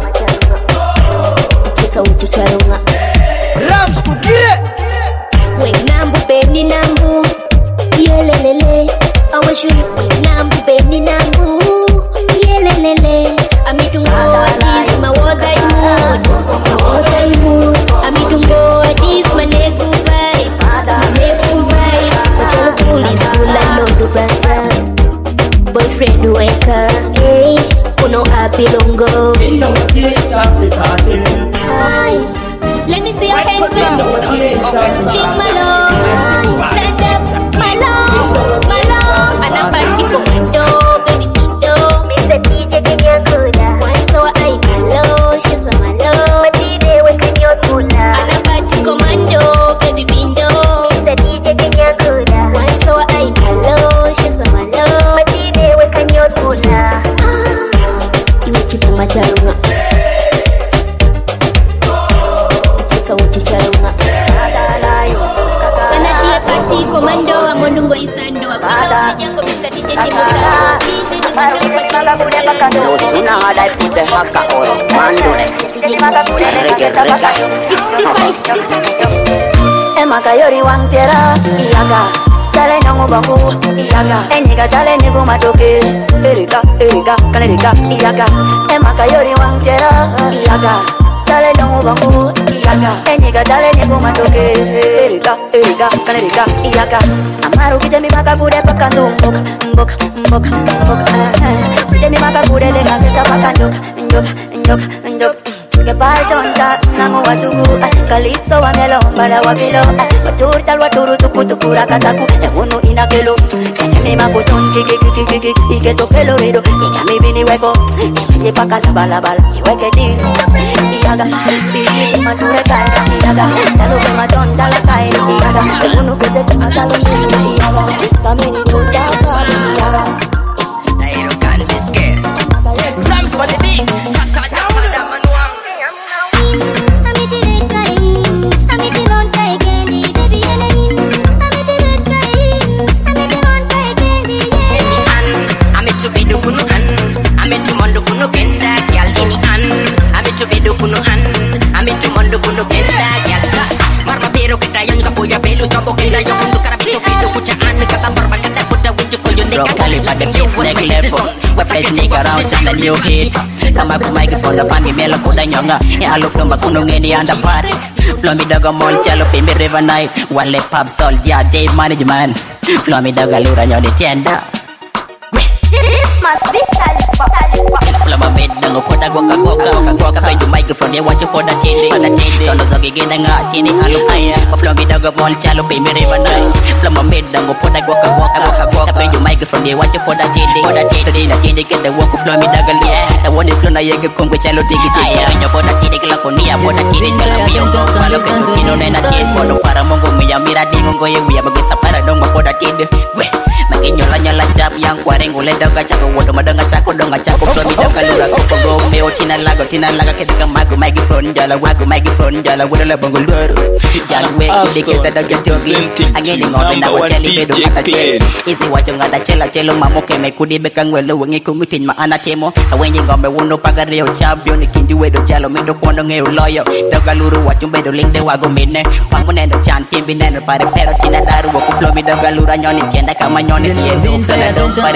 Chika uchu charunga. Rams kukire. We nambu beni nambu. Yelelele. Awashuri we nambu beni nambu. Yelelele. Amidungo adis ma woda imud. Woda imud. Amidungo adis ma negu vibe. Negu vibe. Wachalo police kula lodu bata. Boyfriend weka. Hey. Kuno apilongo. Hi. Let me see your hands up. Jing malo. Stand up. Malo. Malo. Anapati Commando. Baby Pindo. Mister D J Kinyakuda. One so I hello. She's a malo. D J Wekenyotula. Anapati Commando. Baby Pindo. Mister D J Kinyakuda. One so I hello. She's a malo. D J Wekenyotula. Iwe chikuma charunga. Commando amonungo isando apika ujango Mister D J Timotala no sooner had I put the haka on Mando Rega rega Emaka yori wangpiera Iyaga Chale nyongo bangu Iyaga Enyiga chale nyigu matoke Erika, erika, kanerika Iyaga Emaka yori wangpiera Iyaga chale nyongo bangu Iyaga Enyiga chale nyego matoke Erika, erika, kanerika Iyaga Amaru kije mi maka kure paka nzumboka Mboka, mboka, mboka Kije mi maka kure lega keta paka njoka Njoka, njoka, njoka Que partonta, nango watugu Calypso wa melo, mbala wa bilo Waturtal waturu tuku tukura kataku Ehunu inakelo Enemi makuton kiki kiki kiki Ike tokelo rido Ika mibini weko Iwenye paka laba laba Iweke diro Iyaga Bili kumature kaya Iyaga Taluke matonta la kaya Iyaga Ehunu kete kumatalo nini Iyaga Kamini kutaka Iyaga Nairo can't be scared Rams for the beat Kaka japa da manuang to be do kuno an ami to mondo kuno kenda gyalka marma pero kita yang ka poya pelu chabo kenda yo kuno karabito pido kucha an kata barba kata kuta wincho ko yo neka kali pada next level what fresh nigga around and a new hit kama ku microphone la fangi mela kuda nyonga e alo flomba kuno ngeni anda pare flomi daga mol chalo pembe river night wale pub sol ya day management flomi daga lura nyode tenda This must be Talipa, Talipa. Flama bed nango poda goka goka goka penju microphone ya wacho poda tindi poda tindi tono zogi genda ngati ni alu fire flama daga mol chalo pe mere banai flama bed nango poda goka goka goka goka penju microphone ya wacho poda tindi poda tindi na tindi kenda woko flama daga li ta woni flona yege kongo chalo tigi tigi nyo poda tindi kila konia poda tindi kala biyo walo kendo kino nena tindi podo para mongo miya mira dingo ngoye wiya bagesa para dongo poda tindi Makinyola nyola jab yang kwareng ule daga chako wodo madanga chako donga chako flomi daga lura koko go meo tina lago tina laga kedika magu microphone jala wagu microphone jala wodo la bongo loro jala we kudike tada jogi ageni ngombe na wacheli bedo kata cheli isi wacho ngada chela chelo mamoke mekudi bekang welo wengi kumitin ma ana chemo awenye ngombe wuno pagario champion kinji wedo jalo mendo kondo ngeo loyo daga luru wacho bedo linde wago mine pangu nendo chanti bineno pare pero tina daru waku flomi daga lura nyoni tienda kama nyoni I know many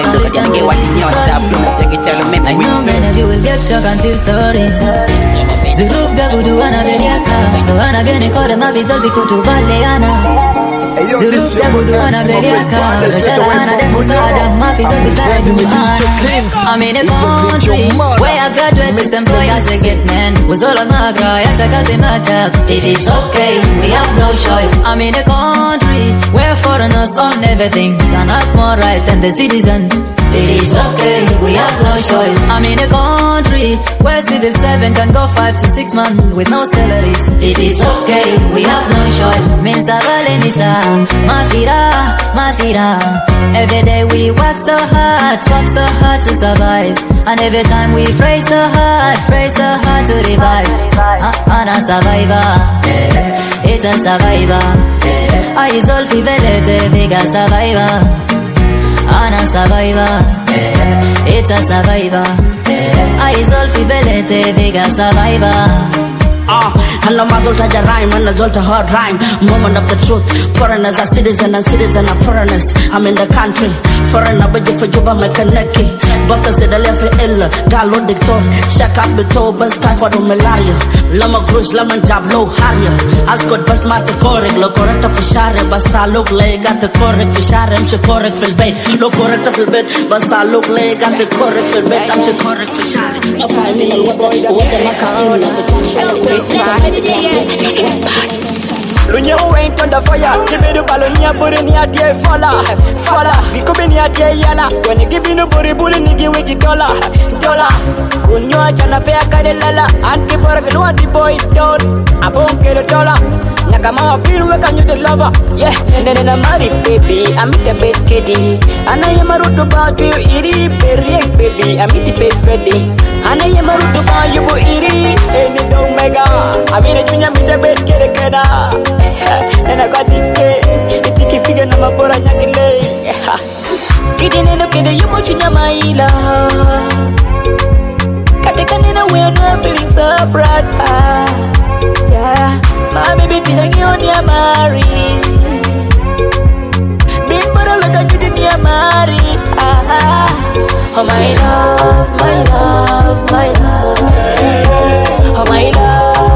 of you will get shocked and feel sorry. Zurub gabudu wana beliaka wana gene kore mabizol bikutu baleana. Zurub gabudu wana beliaka shara ana de musada mabizol bisara duhan. I'm in a country where I graduate with employers they get men. Was all on my guy as I got the matter. It is okay, we have no choice. I'm in a country where foreigners own everything and not more right than the citizen. It is okay, we have no choice. I'm in a country where civil servant can go five to six months with no salaries. It is okay, we have no choice. Mensa valenisa, mafira, mafira. Every day we work so hard, work so hard to survive. And every time we pray so hard, pray so hard to revive. Uh, I'm a survivor, yeah. It's a survivor. Yeah. I is all fivelete, bigger survivor. I'm a survivor, yeah. It's a survivor, yeah. I is all fivelete, bigger survivor. Ah, uh, and Lama Zolta ja rhyme, and Zolta hard rhyme. Moment of the truth. Foreigners are citizen and citizen are foreigners. I'm in the country. Foreigner beji for Juba me kaneki. Bafta se da lefe illa. Galo dictor. Shaka bito bas typhoid or malaria. Lama cruise lama jablo harya. Ascot bas mate correct. Lo correct for share. Basta look lay got the correct for share. I'm she correct fil bait. Lo correct fil bait. Basta look lay got the correct fil bait. I'm she correct for share. I find me what the what the maka Lunya went on the fire, give me the balonia, Burinia, dear Fala, Fala, Gikubinia, dear Yala, when you give me no Buri Burinigi with the dollar, dollar, Kunyo, Janapea, Kadela, Antiborg, no anti-boy, dot, I won't get a dollar. Nakama, Piru, can you the lover? Yeah, and then I'm married, baby, I'm the bed kitty, and I am a root about you, Iri, Perry, baby, I'm the bed Freddy, and I am a root about you, Iri, and it don't mega, I'm in a junior with the bed kitty. And I got it, it's a figure number for a yakile. Getting in a kid, you much in your maila. Katakan in a way, I'm feeling so proud. Yeah, my baby, didn't you near Mary? Big brother, look at you near Mary. Oh, my love, my love, my love. Oh, my love.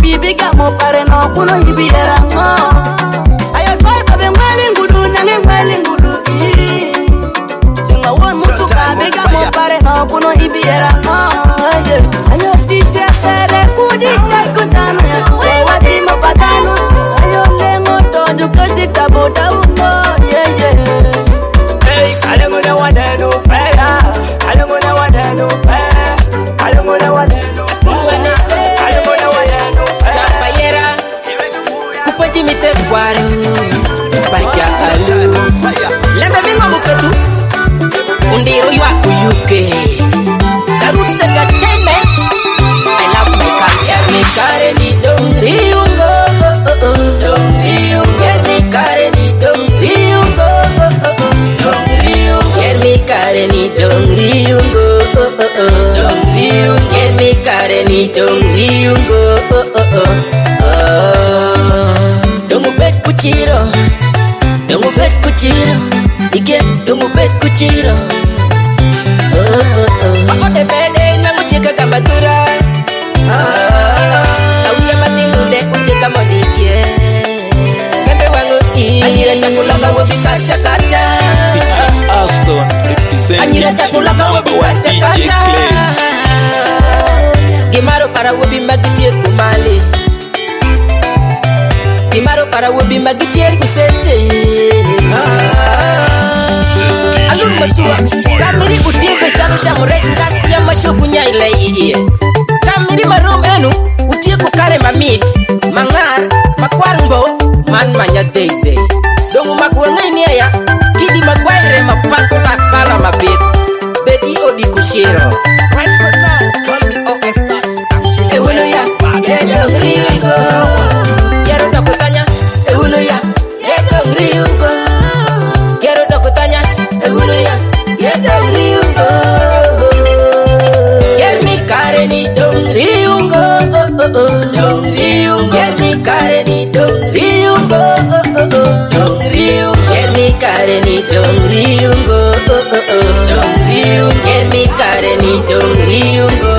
bibi kamo pare no kuno ibiera ngo. Ayo boy babe mweli ngudu nange mweli ngudu iri. Singa won mutu kabe kamo pare no kuno ibiera ngo. Ayo tisha pere kudi chakutano ya kuwa timo patano. Ayo lengo toju kati tabo tabo yeah yeah. Hey, alemuna wadenu pera, alemuna wadenu pera, alemuna wadenu pera, alemuna wadenu pera. Zapayera, kupaji mite kwaru, paja alu. Lembe mingo mupetu, undiru yuaku yuke. Darut entertainment, I love my culture. Me kare ni dongri ungo, dongri ungo. Me kare ni dongri ungo, dongri ungo. Me kare ni dongri ungo, dongri ungo. Me kare ni dongri ungo, dongo bet kuchiro, dongo bet kuchiro, ike dongo bet kuchiro. Pakote bede na mucheka kabatura. Awia mati munde kucheka modikie. Bebe wangu i. Anyira chakula kawo bikata kata. Aston representing Anyira chakula kawo bikata kata. Gimaro para wobi magitie kumali. Gimaro para wobi magitie kusete. Alun matua, kamiri utipe shamu shamu reshi kasi ya mashoku nyaile iye. Kamiri marom enu, utie kukare mamit, mangar, makwarngo, man manya day day. Dongu makuwenga ineya, kidi magwaire mapako lakpala mabit. Bedi odi kushiro. Right for now, call me O F Tash. Ewuno ya, yedongri ungo. Yero dokutanya, ewuno ya, yedongri ungo. Yero dokutanya, ewuno ya, yedongri ungo. Yermi kare ni dongri ungo, dongri ungo. Yermi kare ni dongri ungo, dongri ungo. Yermi kare ni dongri ungo, dongri ungo. Yermi kare ni dongri ungo.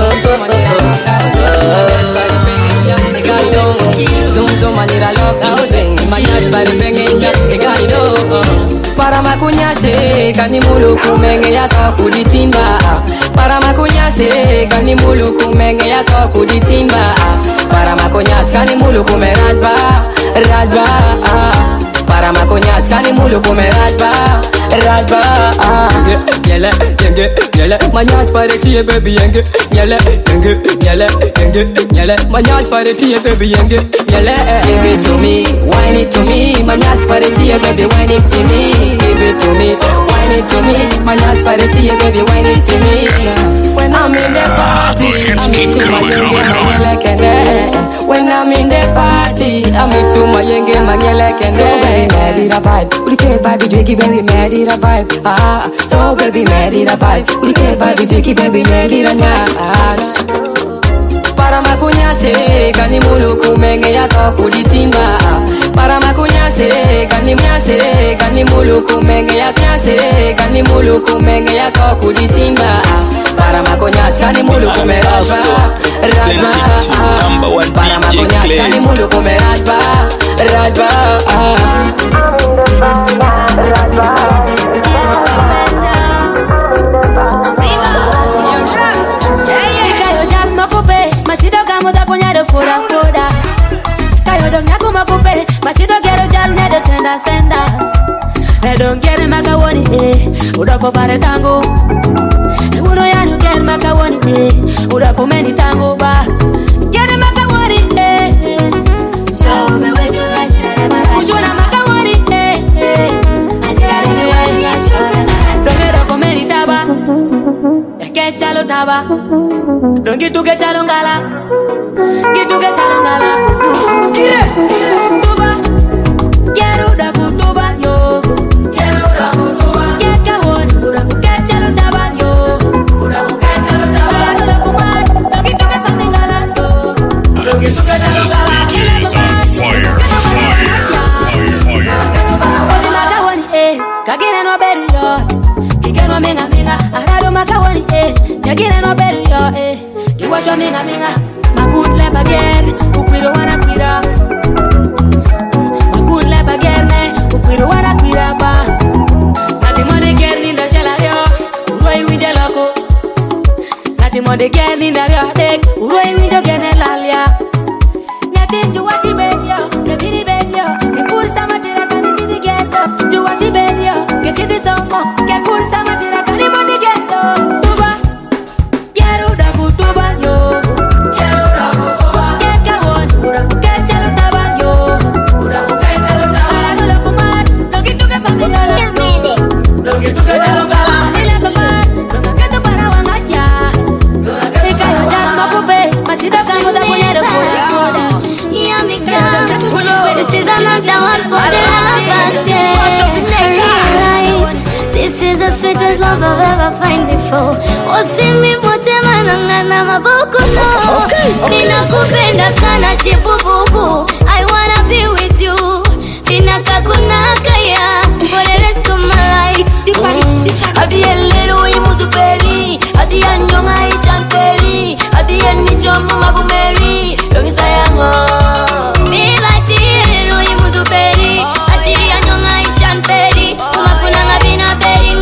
Zoom zoom manira lock housing, manyash bari bengenya, egani do. Para makunyase kani mulu kumenge ya kuditimba. Para makunyase kani mulu kumenge ya kuditimba. Para makunyase kani mulu kumeradba, radba. Para makunyase kani mulu kumeradba, radba. Yele yenge yele manyash pare tiye baby yenge yele yenge yele yenge yele manyash pare tiye baby yenge yele. Give it to me, wine it to me, manyash pare tiye baby wine it to me. Give it to me, wine it to me, manyash pare tiye baby wine it to me. When I'm in the party, I'm into my yenge manyele. When I'm in the party, I'm into my yenge manyele. So baby, mad it a vibe, we can't vibe, Jiggy baby, mad it a vibe. Ah, so baby, mad it a vibe, we can't vibe, Jiggy baby, mad it a nyash. Para makunyase kani mulu kumenge ya kuditimba. Para makunyase kani mnyase kani mulu kumenge ya nyase kani mulu kumenge ya kuditimba. Para makunyase kani mulu kumeradba, radba. Para makunyase kani mulu kumeradba, radba. Radba. Masido kamo da kunyado foda foda. Kayo dong nyako makupe. Masido kero jalu nedo senda senda. Nedo ngere makawoni eh. Udako pare tango. Uno yanu kere makawoni eh. Udako meni tango ba. Kere makawoni eh. So me wejo la. Ushona makawoni eh. Anjera ni wani ashona. Tongero komeni taba. Eke chalo taba. Don't get to get salongala, get to get salongala. Tuba, quiero da tuba yo, quiero da tuba. Get kawan, ura get salongala yo, ura get salongala. Don't get to get salongala yo, don't get to get salongala. This D J is on fire, fire, fire, fire. Odi makawani eh, kagina no beri yo, kigeno minga minga. Arado makawani eh, kagina no beri yo eh. Watch your minga minga, my good leva again. Ukwiro Sweetest love I've ever find before. Osimi mote manangana maboko no. Ninakupenda sana chipupupu. I wanna be with you. Ninakakunaka ya. For the rest of my life. It's different, it's different. Adi elero imudu peri. Adi anyonga ichanteri. Adi enichomu magumeri. Yogi sayango. Bilati elero imudu peri. Adi anyonga ichanteri. Umakunanga bina peri.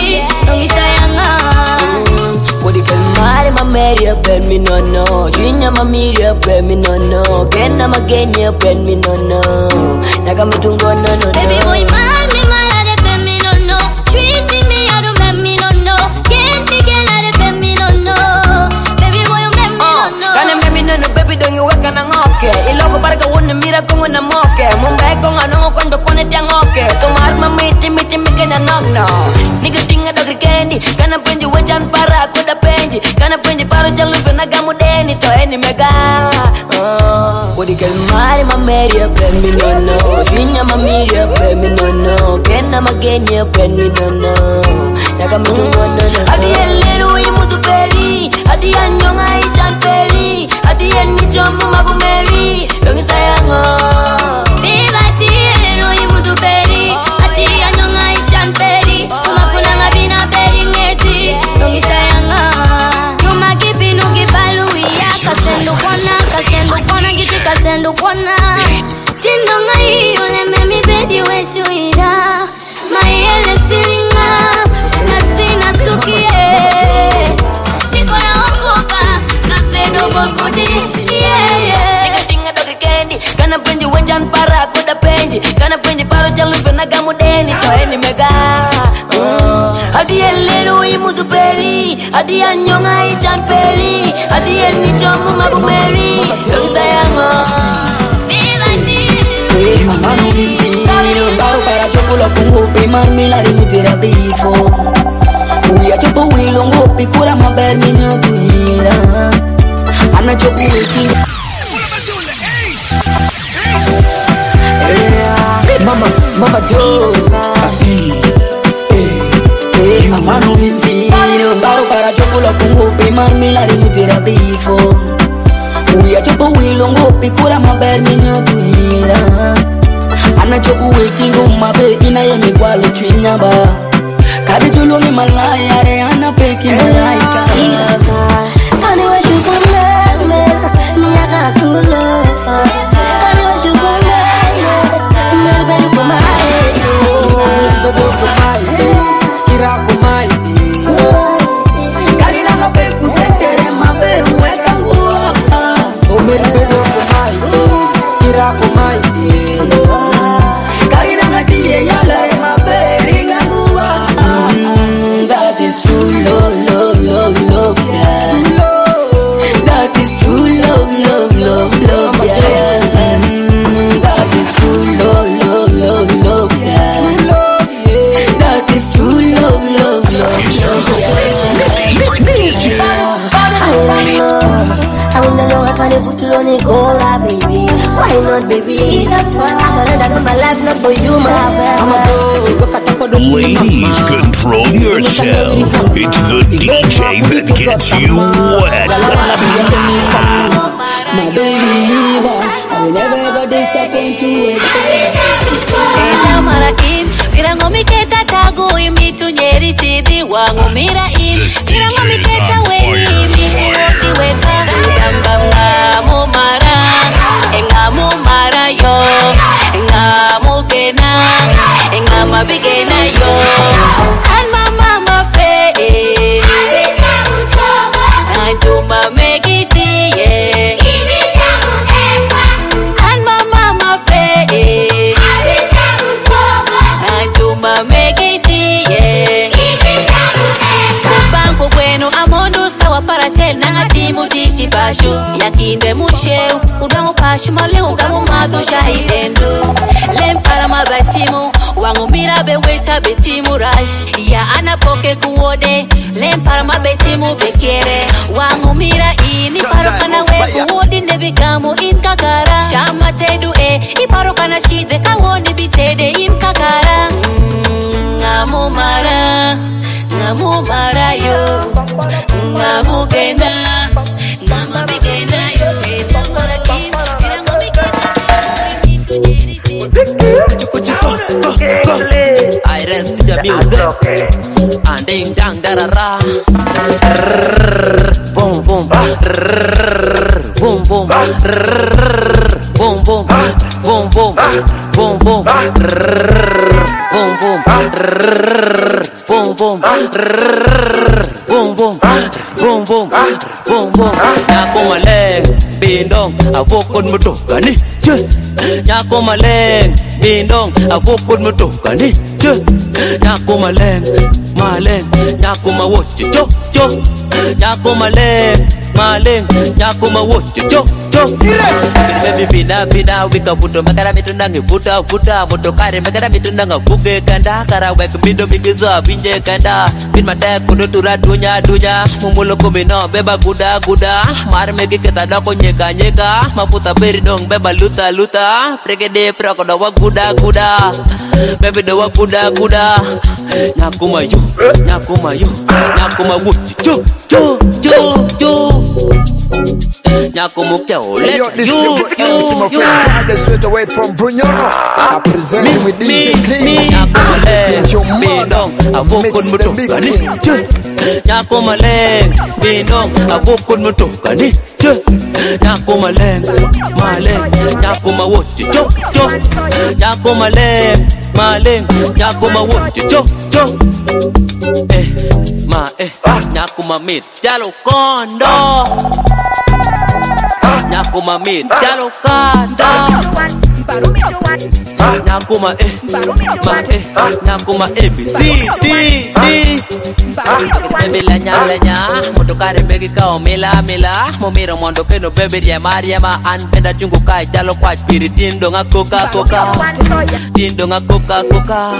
Maria pen me no no, Shinya Maria pen me no no, Kena Magenia pen me no no, Nakamutungo no no. Baby boy, man me man pen me no no, treat me I don't pen me no no, get me get I pen me no no, baby boy you pen me no no. Kana pen me no no, baby don't you work na ngoke, iloko para ka wona mira ko na moke, mumbai ko ngano ko ndo kone tiang ngoke, tomar mamiti miti miti na no no, nigga tinga dogri candy, kana penji wajan para ko da penji, kana penji paro jalu fena gamu deni to eni mega. Body girl mari ma Maria pen me no no, Shinya ma Maria pen me no no, Kena Magenia pen me no no, Naka me no no no. Adi elero imudu peri, adi anyonga ichanteri, adi eni chomu magumeri, yogi sayango. Bilati elero imudu peri, adi anyonga ichanteri, umakunanga bina peri ngeti, yogi sayango. Numa kipi nuki baluia, kasendu kona, kasendu kona, giti kasendu kona. Tindo ngai ole memi bedi we shuida, mayele siringa, nasina sukie. Nikona okoka, kapedo bokudi, yeah yeah. Nika tinga dogi candy, kana penji wajan para kuda penji, kana penji paro jalu fena gamu deni to eni mega. Adi elero imudu peri, adi anyonga ichan peri, adi eni chomu magumeri, yogi sayango. Mano vivi, baru para chokola kungo pe mami la rimu tera bifo. Uya chopo wilo ngopi kura maber minyo tuira. Ana chopo wiki. Mama, mama jo. Mano vivi, baru para chokola kungo pe mami la rimu tera bifo. Uya chopo wilo ngopi kura maber minyo tuira. Ana chopu wiki ngoma be ina ye migwalo chinyaba. Kadi tulungi malaya re ana peki malaika. Ani wa shukumele, mi aga kule. Ani wa shukumele, melbeli kumae. Dodo kumae, kira kumae. Kali na ngabe kusekere mabe uweka nguwa. Omeri dodo kumae, kira kumae. That is true love, love, love, love, yeah. That is true love, love, love, love, yeah. That is true love, love, love, love, yeah. That is true love, love, love, love, yeah. I wanna know if I never put on a gora, baby. Why not, baby? I surrender my life, not for you, my baby. Ladies, control yourself. It's the D J that gets you wet. My baby, I will never ever disappoint you again. Ena maraim, mirango miketa tagu imi tunyeri chidi wangu miraim. Mirango miketa weni mi woti weka. Yamba ngamu mara, engamu mara yo, engamu kena, engama bigena yo. An mama mape, anjuma megiti ye. madu shai endo. Lempara mabatimu, wangumira beweta betimu rush. Ya anapoke kuode, lempara mabetimu bekere. Wangumira ini parokana we kuodi nebikamu inkakara. Shama tedu e, iparokana shide kawoni bitede inkakara. Ngamu mara, ngamu mara yo, ngamu kena, ngamu bikena yo. I rest to the music and ding dang da da ra. Boom boom, boom boom, boom boom, boom boom, boom boom, boom boom, boom boom, boom boom, boom boom, boom boom. Nyako maleng, bindong, avokon mutokani. Nyako maleng, bindong, avokon mutokani. Nyako maleng, maleng, nyako mawochi cho cho. Nyako maleng, maleng, nyako mawochi cho cho. Baby bina bina wika buto makara mitundang buta buta moto kare makara mitundang buge kanda kara wek mido migizo abinje kanda bin mata kudo tura dunya dunya mumulo komino beba guda guda mar megi keta dako nyeka nyeka mafuta beri dong beba luta luta pregede proko do guda guda baby do guda guda nyakuma yu nyakuma yu nyakuma wuchi cho cho cho cho nyakuma kyo let you you you straight away from Bruno. I present him with D J Clean. Bindong, avokon mutokani. Nyako maleng, bindong, avokon mutokani. Nyako maleng, maleng, nyako mawochi cho cho. Nyako maleng, maleng, nyako mawochi cho cho. Eh, ma eh, nyako mamit, jalo kondo. Nyako mamit, jalo kondo. Nyakuma eh, ma eh, nyakuma A B C D D. Baby lenya lenya, motokare begi kao mila mila. Momiro mondo keno baby riema riema. Anpenda chungu kai jalo kwa chpiri tindo nga koka koka. Tindo nga koka koka.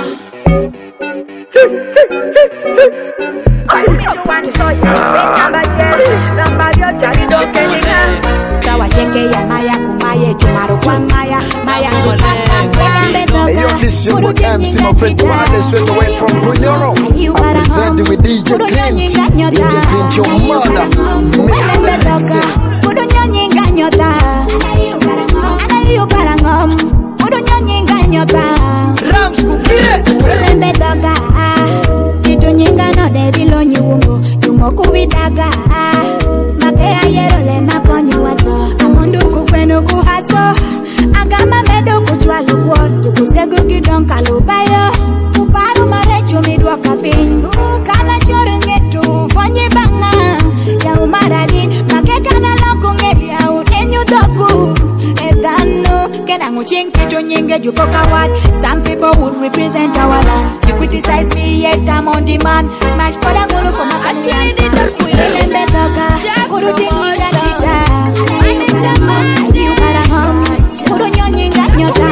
Sawa sheke ya maya kumaye jumaro kwa maya maya Hey yo, this your boy M C, my friend Pande, straight away from Bruno. Presenting with D J Clint. D J Clint, your mother, Mister Dixie. Kudunya nyinga nyota, anayu parangom. Kudunya nyinga nyota, Rams kukire. Lembe doga, kitu nyinga no devilo nyungo, yumo kubidaga. Makea yero le na ponyo waso, amundu kukwenu kuhaso. Agama medo kuchwa lukwo, tukusegu gidon kalubayo. Uparu marecho midwa kapin, ukala choro ngetu, fonye banga. Ya umaradi, makeka na loko ngebi ya utenyu doku. Edano, kena nguching kitu nyinge juko kawad. Some people would represent our land. You criticize me, yet I'm on demand. Mash poda ngulu for my ashiri di tafu ile mbetoka. Kuru tingi jachita. Ayu parahom. Kuru nyonyinga nyota.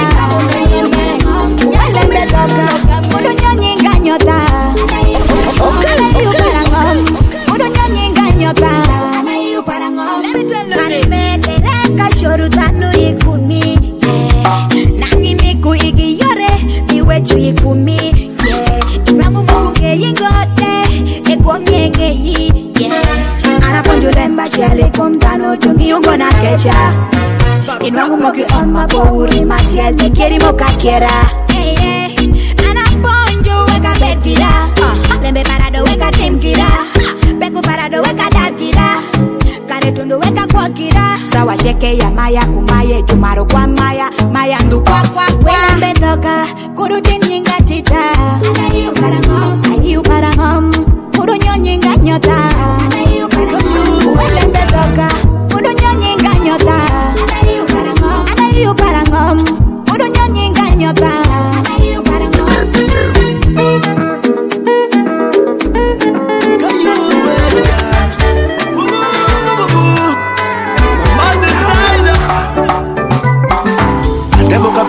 Yale mbetoka. Kuru nyonyinga nyota. Ayu parahom. Kuru nyonyinga nyota. Ayu parahom. Karimedereka shoru tanu ikumi. Nangi miku igi yore. Miwe chu ikumi. Ibramu mungu ke yingote. Eko mienge yi. Anaponjo lemba chele kontano. Tumi ungo na kecha. Inwangu moki on mapuri. Masiel tekeri moka kera. Anaponjo weka bedgira. Lembe parado weka timgira. Beku parado weka dadgira. Kare tundu weka kwa kira. Sawa sheke ya maya kumaye. Jumaro kwa maya. Maya ndu kwa kwa kwa. Lembe toka. Kuru tininga chita. Anayu parangom. Ayu parangom. Kuru nyonyinga nyota. Anayu parangom. Lembe toka. Kuru nyonyinga nyota. Anayu parangom. Anayu parangom. Kuru nyonyinga nyota. Anayu parangom.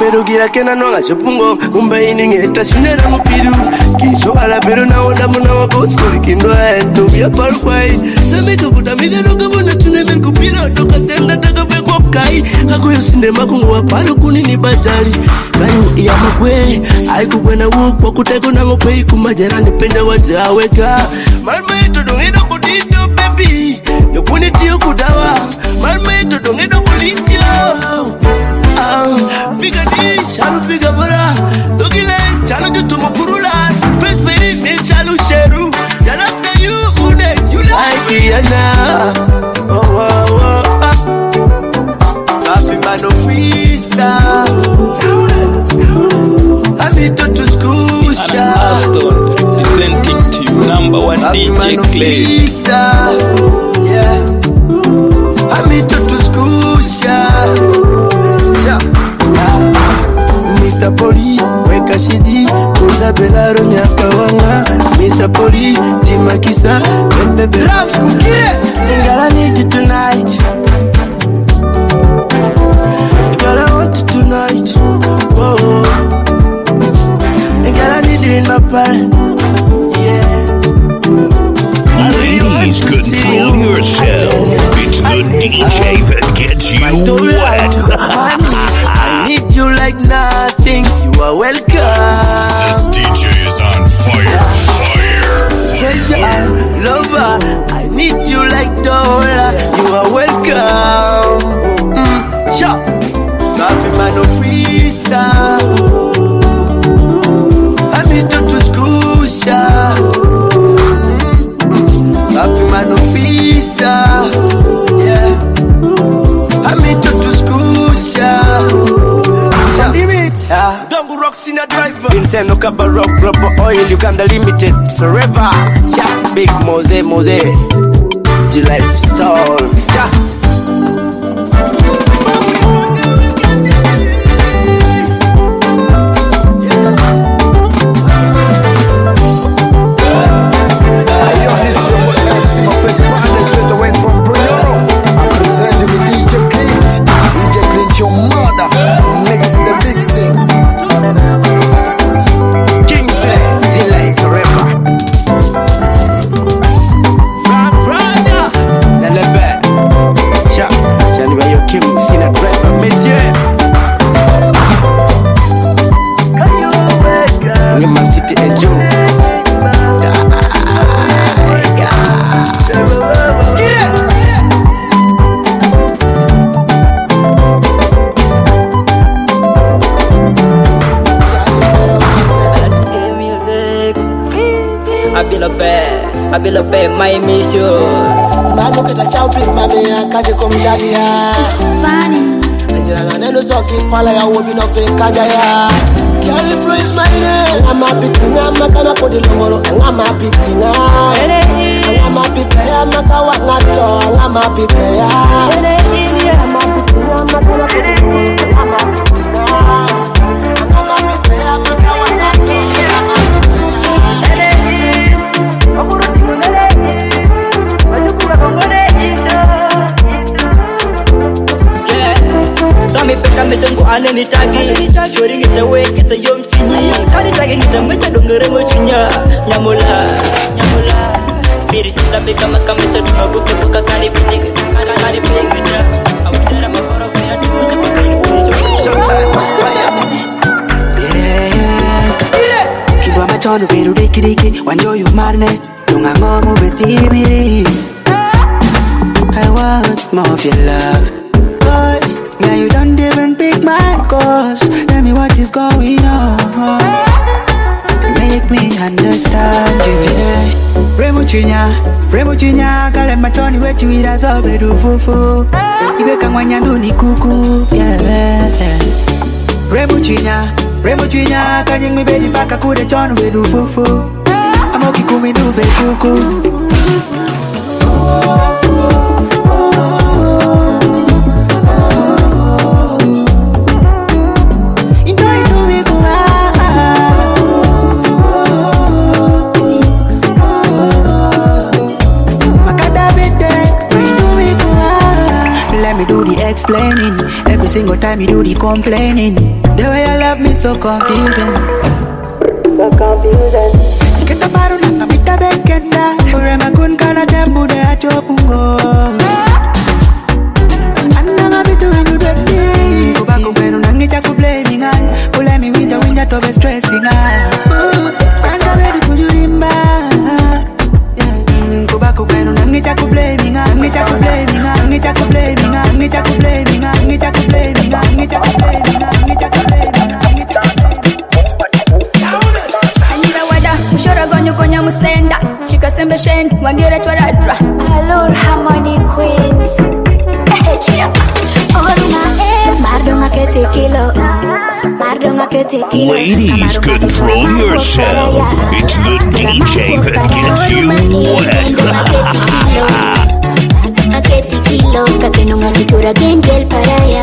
pero gira que na no se pongo un baining esta sunera mo piru quiso ala pero na onda mona wa bosko kindo ento via par kwai se me to puta mi de no que bona tune me ko pira to ka senda taka pe ko kai ako yo sinde makungu wa paro kuni ni bazali kayo ya makwe ai ku bwana wo kwa kuteko na ngopei kumajerani penda wajaweka mama yetu dongedo kudito baby yo kuni tio kudawa mama yetu dongedo kulitio ah figa di chalu figa bara dogile chalu jutu makurula first baby me chalu sheru ya after you une you like yana oh oh oh happy man of visa I'm to school Aston representing to you number one D J Clay. Yeah, I'm to school yeah. Mister Police, weka shidi, Isabella Ronyaka wanga. Mister Police, Timakisa, Bebe Raps, girl I need you tonight. Girl I want you tonight. Whoa. Girl, I need you in my party. Yeah. Ladies, control yourself. It's the D J that gets you wet. I need you like nothing. You are welcome. This D J is on fire. Fire. Treasure, lover. I need you like dollar. You are welcome. Mm. Sure. Coffee man of visa. To school, sha. Happy man of visa, yeah. I'm into to school, sha. Limit, yeah. Don't go rocks in a driver. Vincent no cover rock, rubber oil, you can the limited forever. Sha, big mose, mose. G life soul, sha. I be love my mission. Manu kita chawpi mami akade kumdadia. It's funny. Anjira na neno soki fala ya wobi no fe kanja ya. Girl praise my name. I'm a bitinga makana podi lomoro. I'm a bitinga. I'm a bitinga makawa ngato. I'm a bitinga. I'm a bitinga makana podi lomoro. I'm a bitinga. I'm a bitinga makawa ngato. I'm a me peka me tengo ane ni tagi shori kita we kita yom chini kani tagi kita me ta dongere mo chinya nyamula nyamula biri kita peka maka me ta dungo ko ko kani bini kani kani bini kita awdera makoro fe atu yeah kibwa matono beru diki diki wanyo yu marne dunga ngomo betimi I want more of your love. Yeah, you don't even pick my calls. Tell me what is going on. Make me understand you. Yeah. Remo chinya, Remo chinya, kale machoni wetu ira zobe du fufu. Ibeka mwanya nduni kuku. Yeah. Remo chinya, Remo chinya, kanyeng mi bedi paka kude chonu wedu fufu. Amoki kumi duve kuku. Explaining every single time you do the complaining. The way you love me so confusing. So confusing. Kita baru nang kamita bekenda. Urema kun kana tembu de achopungo. Ananga bitu wenyu dweki. Kubaku kwenu nangicha kublaming on. Ulemi winda winda tobe stressing on. Anda ready kujurimba. Kubaku kwenu nangicha kublaming on. Nangicha kublaming on. Nangicha kublaming on. Nangicha kublaming on. Nangicha kublaming on. Nangicha kublaming on. Nangicha kublaming on. Mushora gonyo gonya musenda Shika sembe shen Wangira twaradra Allure Harmony Queens Ehechia Oruma eh Mardonga kete kilo Mardonga kete kilo Ladies, control yourself. It's the D J that gets you wet. Kete kilo Kakenunga kitura gengel paraya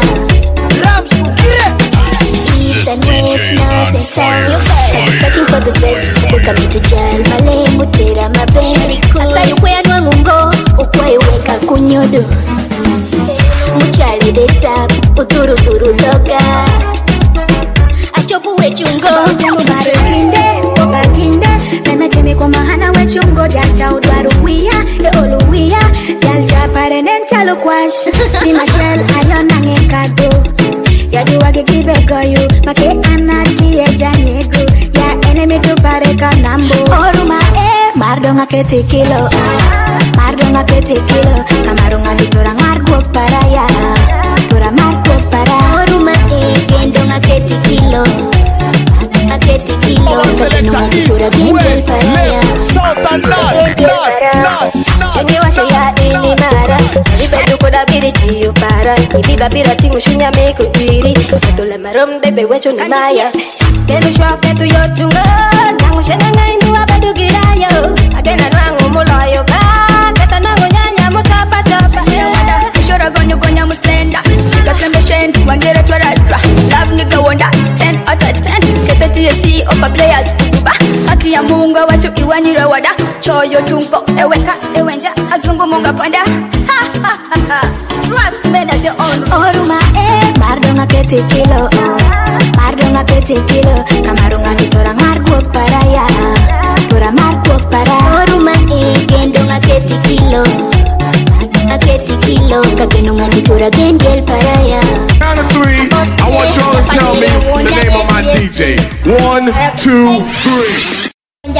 This D J is on fire. Searching for the best Ukami to jail Male mutera mabe Asa yukwe anwa mungo Ukwe weka kunyodo Muchale de tap Uturu turu toga Achopu wechungo Jamu baro kinde Oka kinde Nana jemi kwa mahana wechungo Jacha udwaru wia E olu wia Jalcha pare nentalo kwash Sima shell ayona ngekado Yadi wage kibe koyu Make anati e janyegu Ya enemy to pareka nambo Oruma eh Mardonga kete kilo Mardonga kete kilo Kamarunga di torang argok paraya Tora margok para Oruma eh Gendonga kete kilo Kete kilo Kamarunga di torang gengel paraya South and North, North, North. Chenye washo ya ini mara Vibe duko da biri chiyo para Ibiba bira tingu shunya meko diri Katule marom bebe wecho ni maya Kenu shwa ketu yo chungo Nangu shena ngaindu abadu girayo Agena nangu muloyo ba Keta nangu nyanya mutapa tapa Kushora gonyo gonya musenda Shika sembe shen Wangira twaradra Love nigga wonder ten out of ten Keta T S C opa players Uba Haki ya munga wachu iwanyira wada Choyo tungo eweka ewenja Azungu munga panda Ha ha ha ha Trust me at your own Oruma eh Mardonga kete kilo Mardonga kete kilo Kamarunga di torang argok paraya Tora margok para Oruma eh Gendonga kete kilo Kete kilo Kakenunga di tora gengel paraya Count of three, I want y'all to tell me the name of my D J. One, two, three.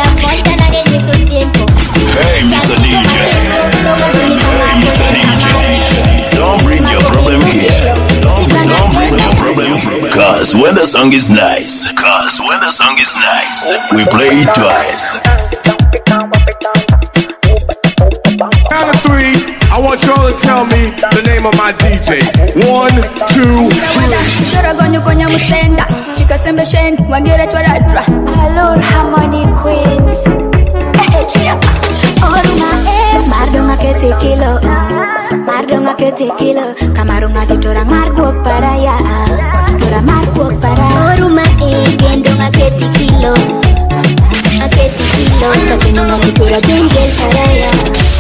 Hey, Mister D J. Hey, Mister D J. Don't bring your problem here. Don't, don't bring your problem. Cause when the song is nice, cause when the song is nice, we play it twice. Count of three, I want y'all to tell me the name of my D J. One, two, three. Shora gonyo gonya musenda Shika sembe shen Wangira twaradra Allure Harmony Queens Ehechia Oruma eh Mardonga kete kilo Mardonga kete kilo Kamarunga di torang margok paraya Tora margok para Oruma eh Gendonga kete kilo Kete kilo Kakenunga di tora gengel paraya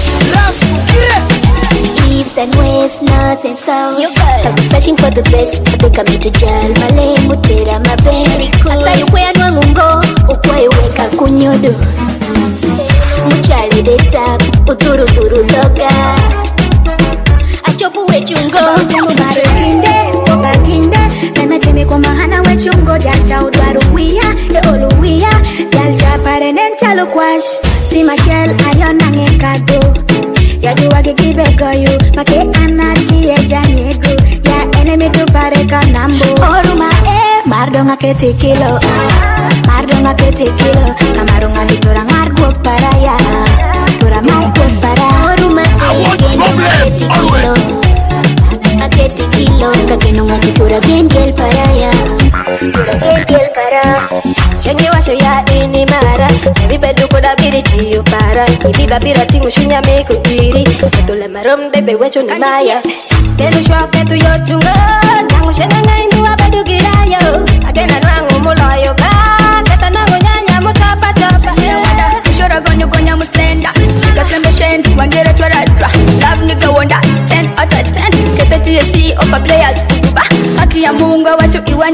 East and west, north and south I've been searching for the best I think I'm to jail Male mutera mabe Asa yukwe anwa mungo Ukwe weka kunyodo Muchale de tap Uturu turu toga Achopu wechungo Jamu baro kinde Oka kinde Nana jemi kwa mahana wechungo Jacha udwaru wia E olu wia Jalcha pare nentalo kwash Sima shell ayona ngekado Yadi wage kibe koyu Make anati e janyegu Ya enemy to pareka nambo Oruma eh Mardonga kete kilo Mardonga kete kilo Kamarunga di torang argok paraya Tora margok para Oruma eh Gendonga kete kilo Kete kilo Kakenunga di tora gengel paraya Tora gengel para Chenye washo ya ini mara Vibe duko da biri chiyo para Ibiba bira tingu shunya meko diri Katule marom bebe wecho ni maya Kenu shwa ketu yo chungo Nangu shena ngaindu abadu girayo Agena nangu muloyo ba Keta nangu nyanya mutapa tapa Kushora gonyo gonya musenda Shika sembe shen Wangira twaradra Love nigga wonder ten out of ten Keta T S C opa players Uba Haki ya munga wachu iwanyira wada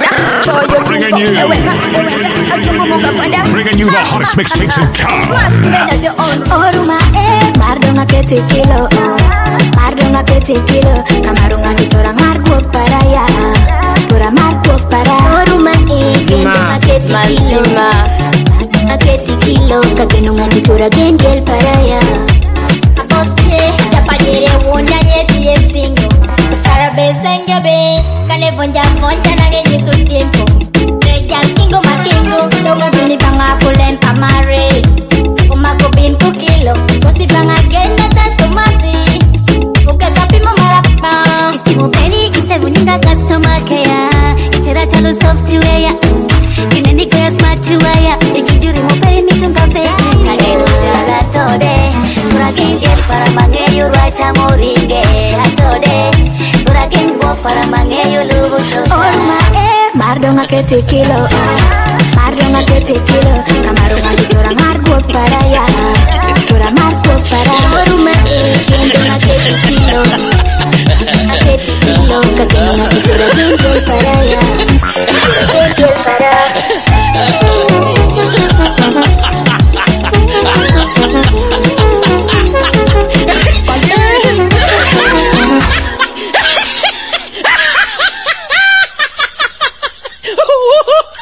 Bringing you, bringing you the hottest mixtapes in town. Oruma eh, mardonga kete kilo, mardonga kete kilo, kamarunga ditora marco para ya, tora marco para. Oruma eh, mardonga kete kilo, kete kilo, kakenunga ditora gengel para ya. Apospie, japanyere wonja nyeti esingo, karabesenge be, kane vonja konja nange tu tiempo. Kingo makingo, donga bini banga pulen pamare. Umako bintu kilo, kosi banga genda tanto mati. Uke tapi mamarapa. Isimu beni ise vuninga customer care. Ichera chalo software ya. Kineni kaya smart ya. Ikijuri mo peri ni chunga pe. Kageno jala tode. Tura gengel para mangeyo racha moringe. Atode. Tura gengbo para mangeyo lubuto. Orma eh. Mardonga kete kilo, mardonga kete kilo, kamarunga ditora marco para ya, ditora marco para. Oruma eh, mardonga kete kilo, kete kilo, kakenunga ditora gengel para ya, gengel para. Woo-hoo!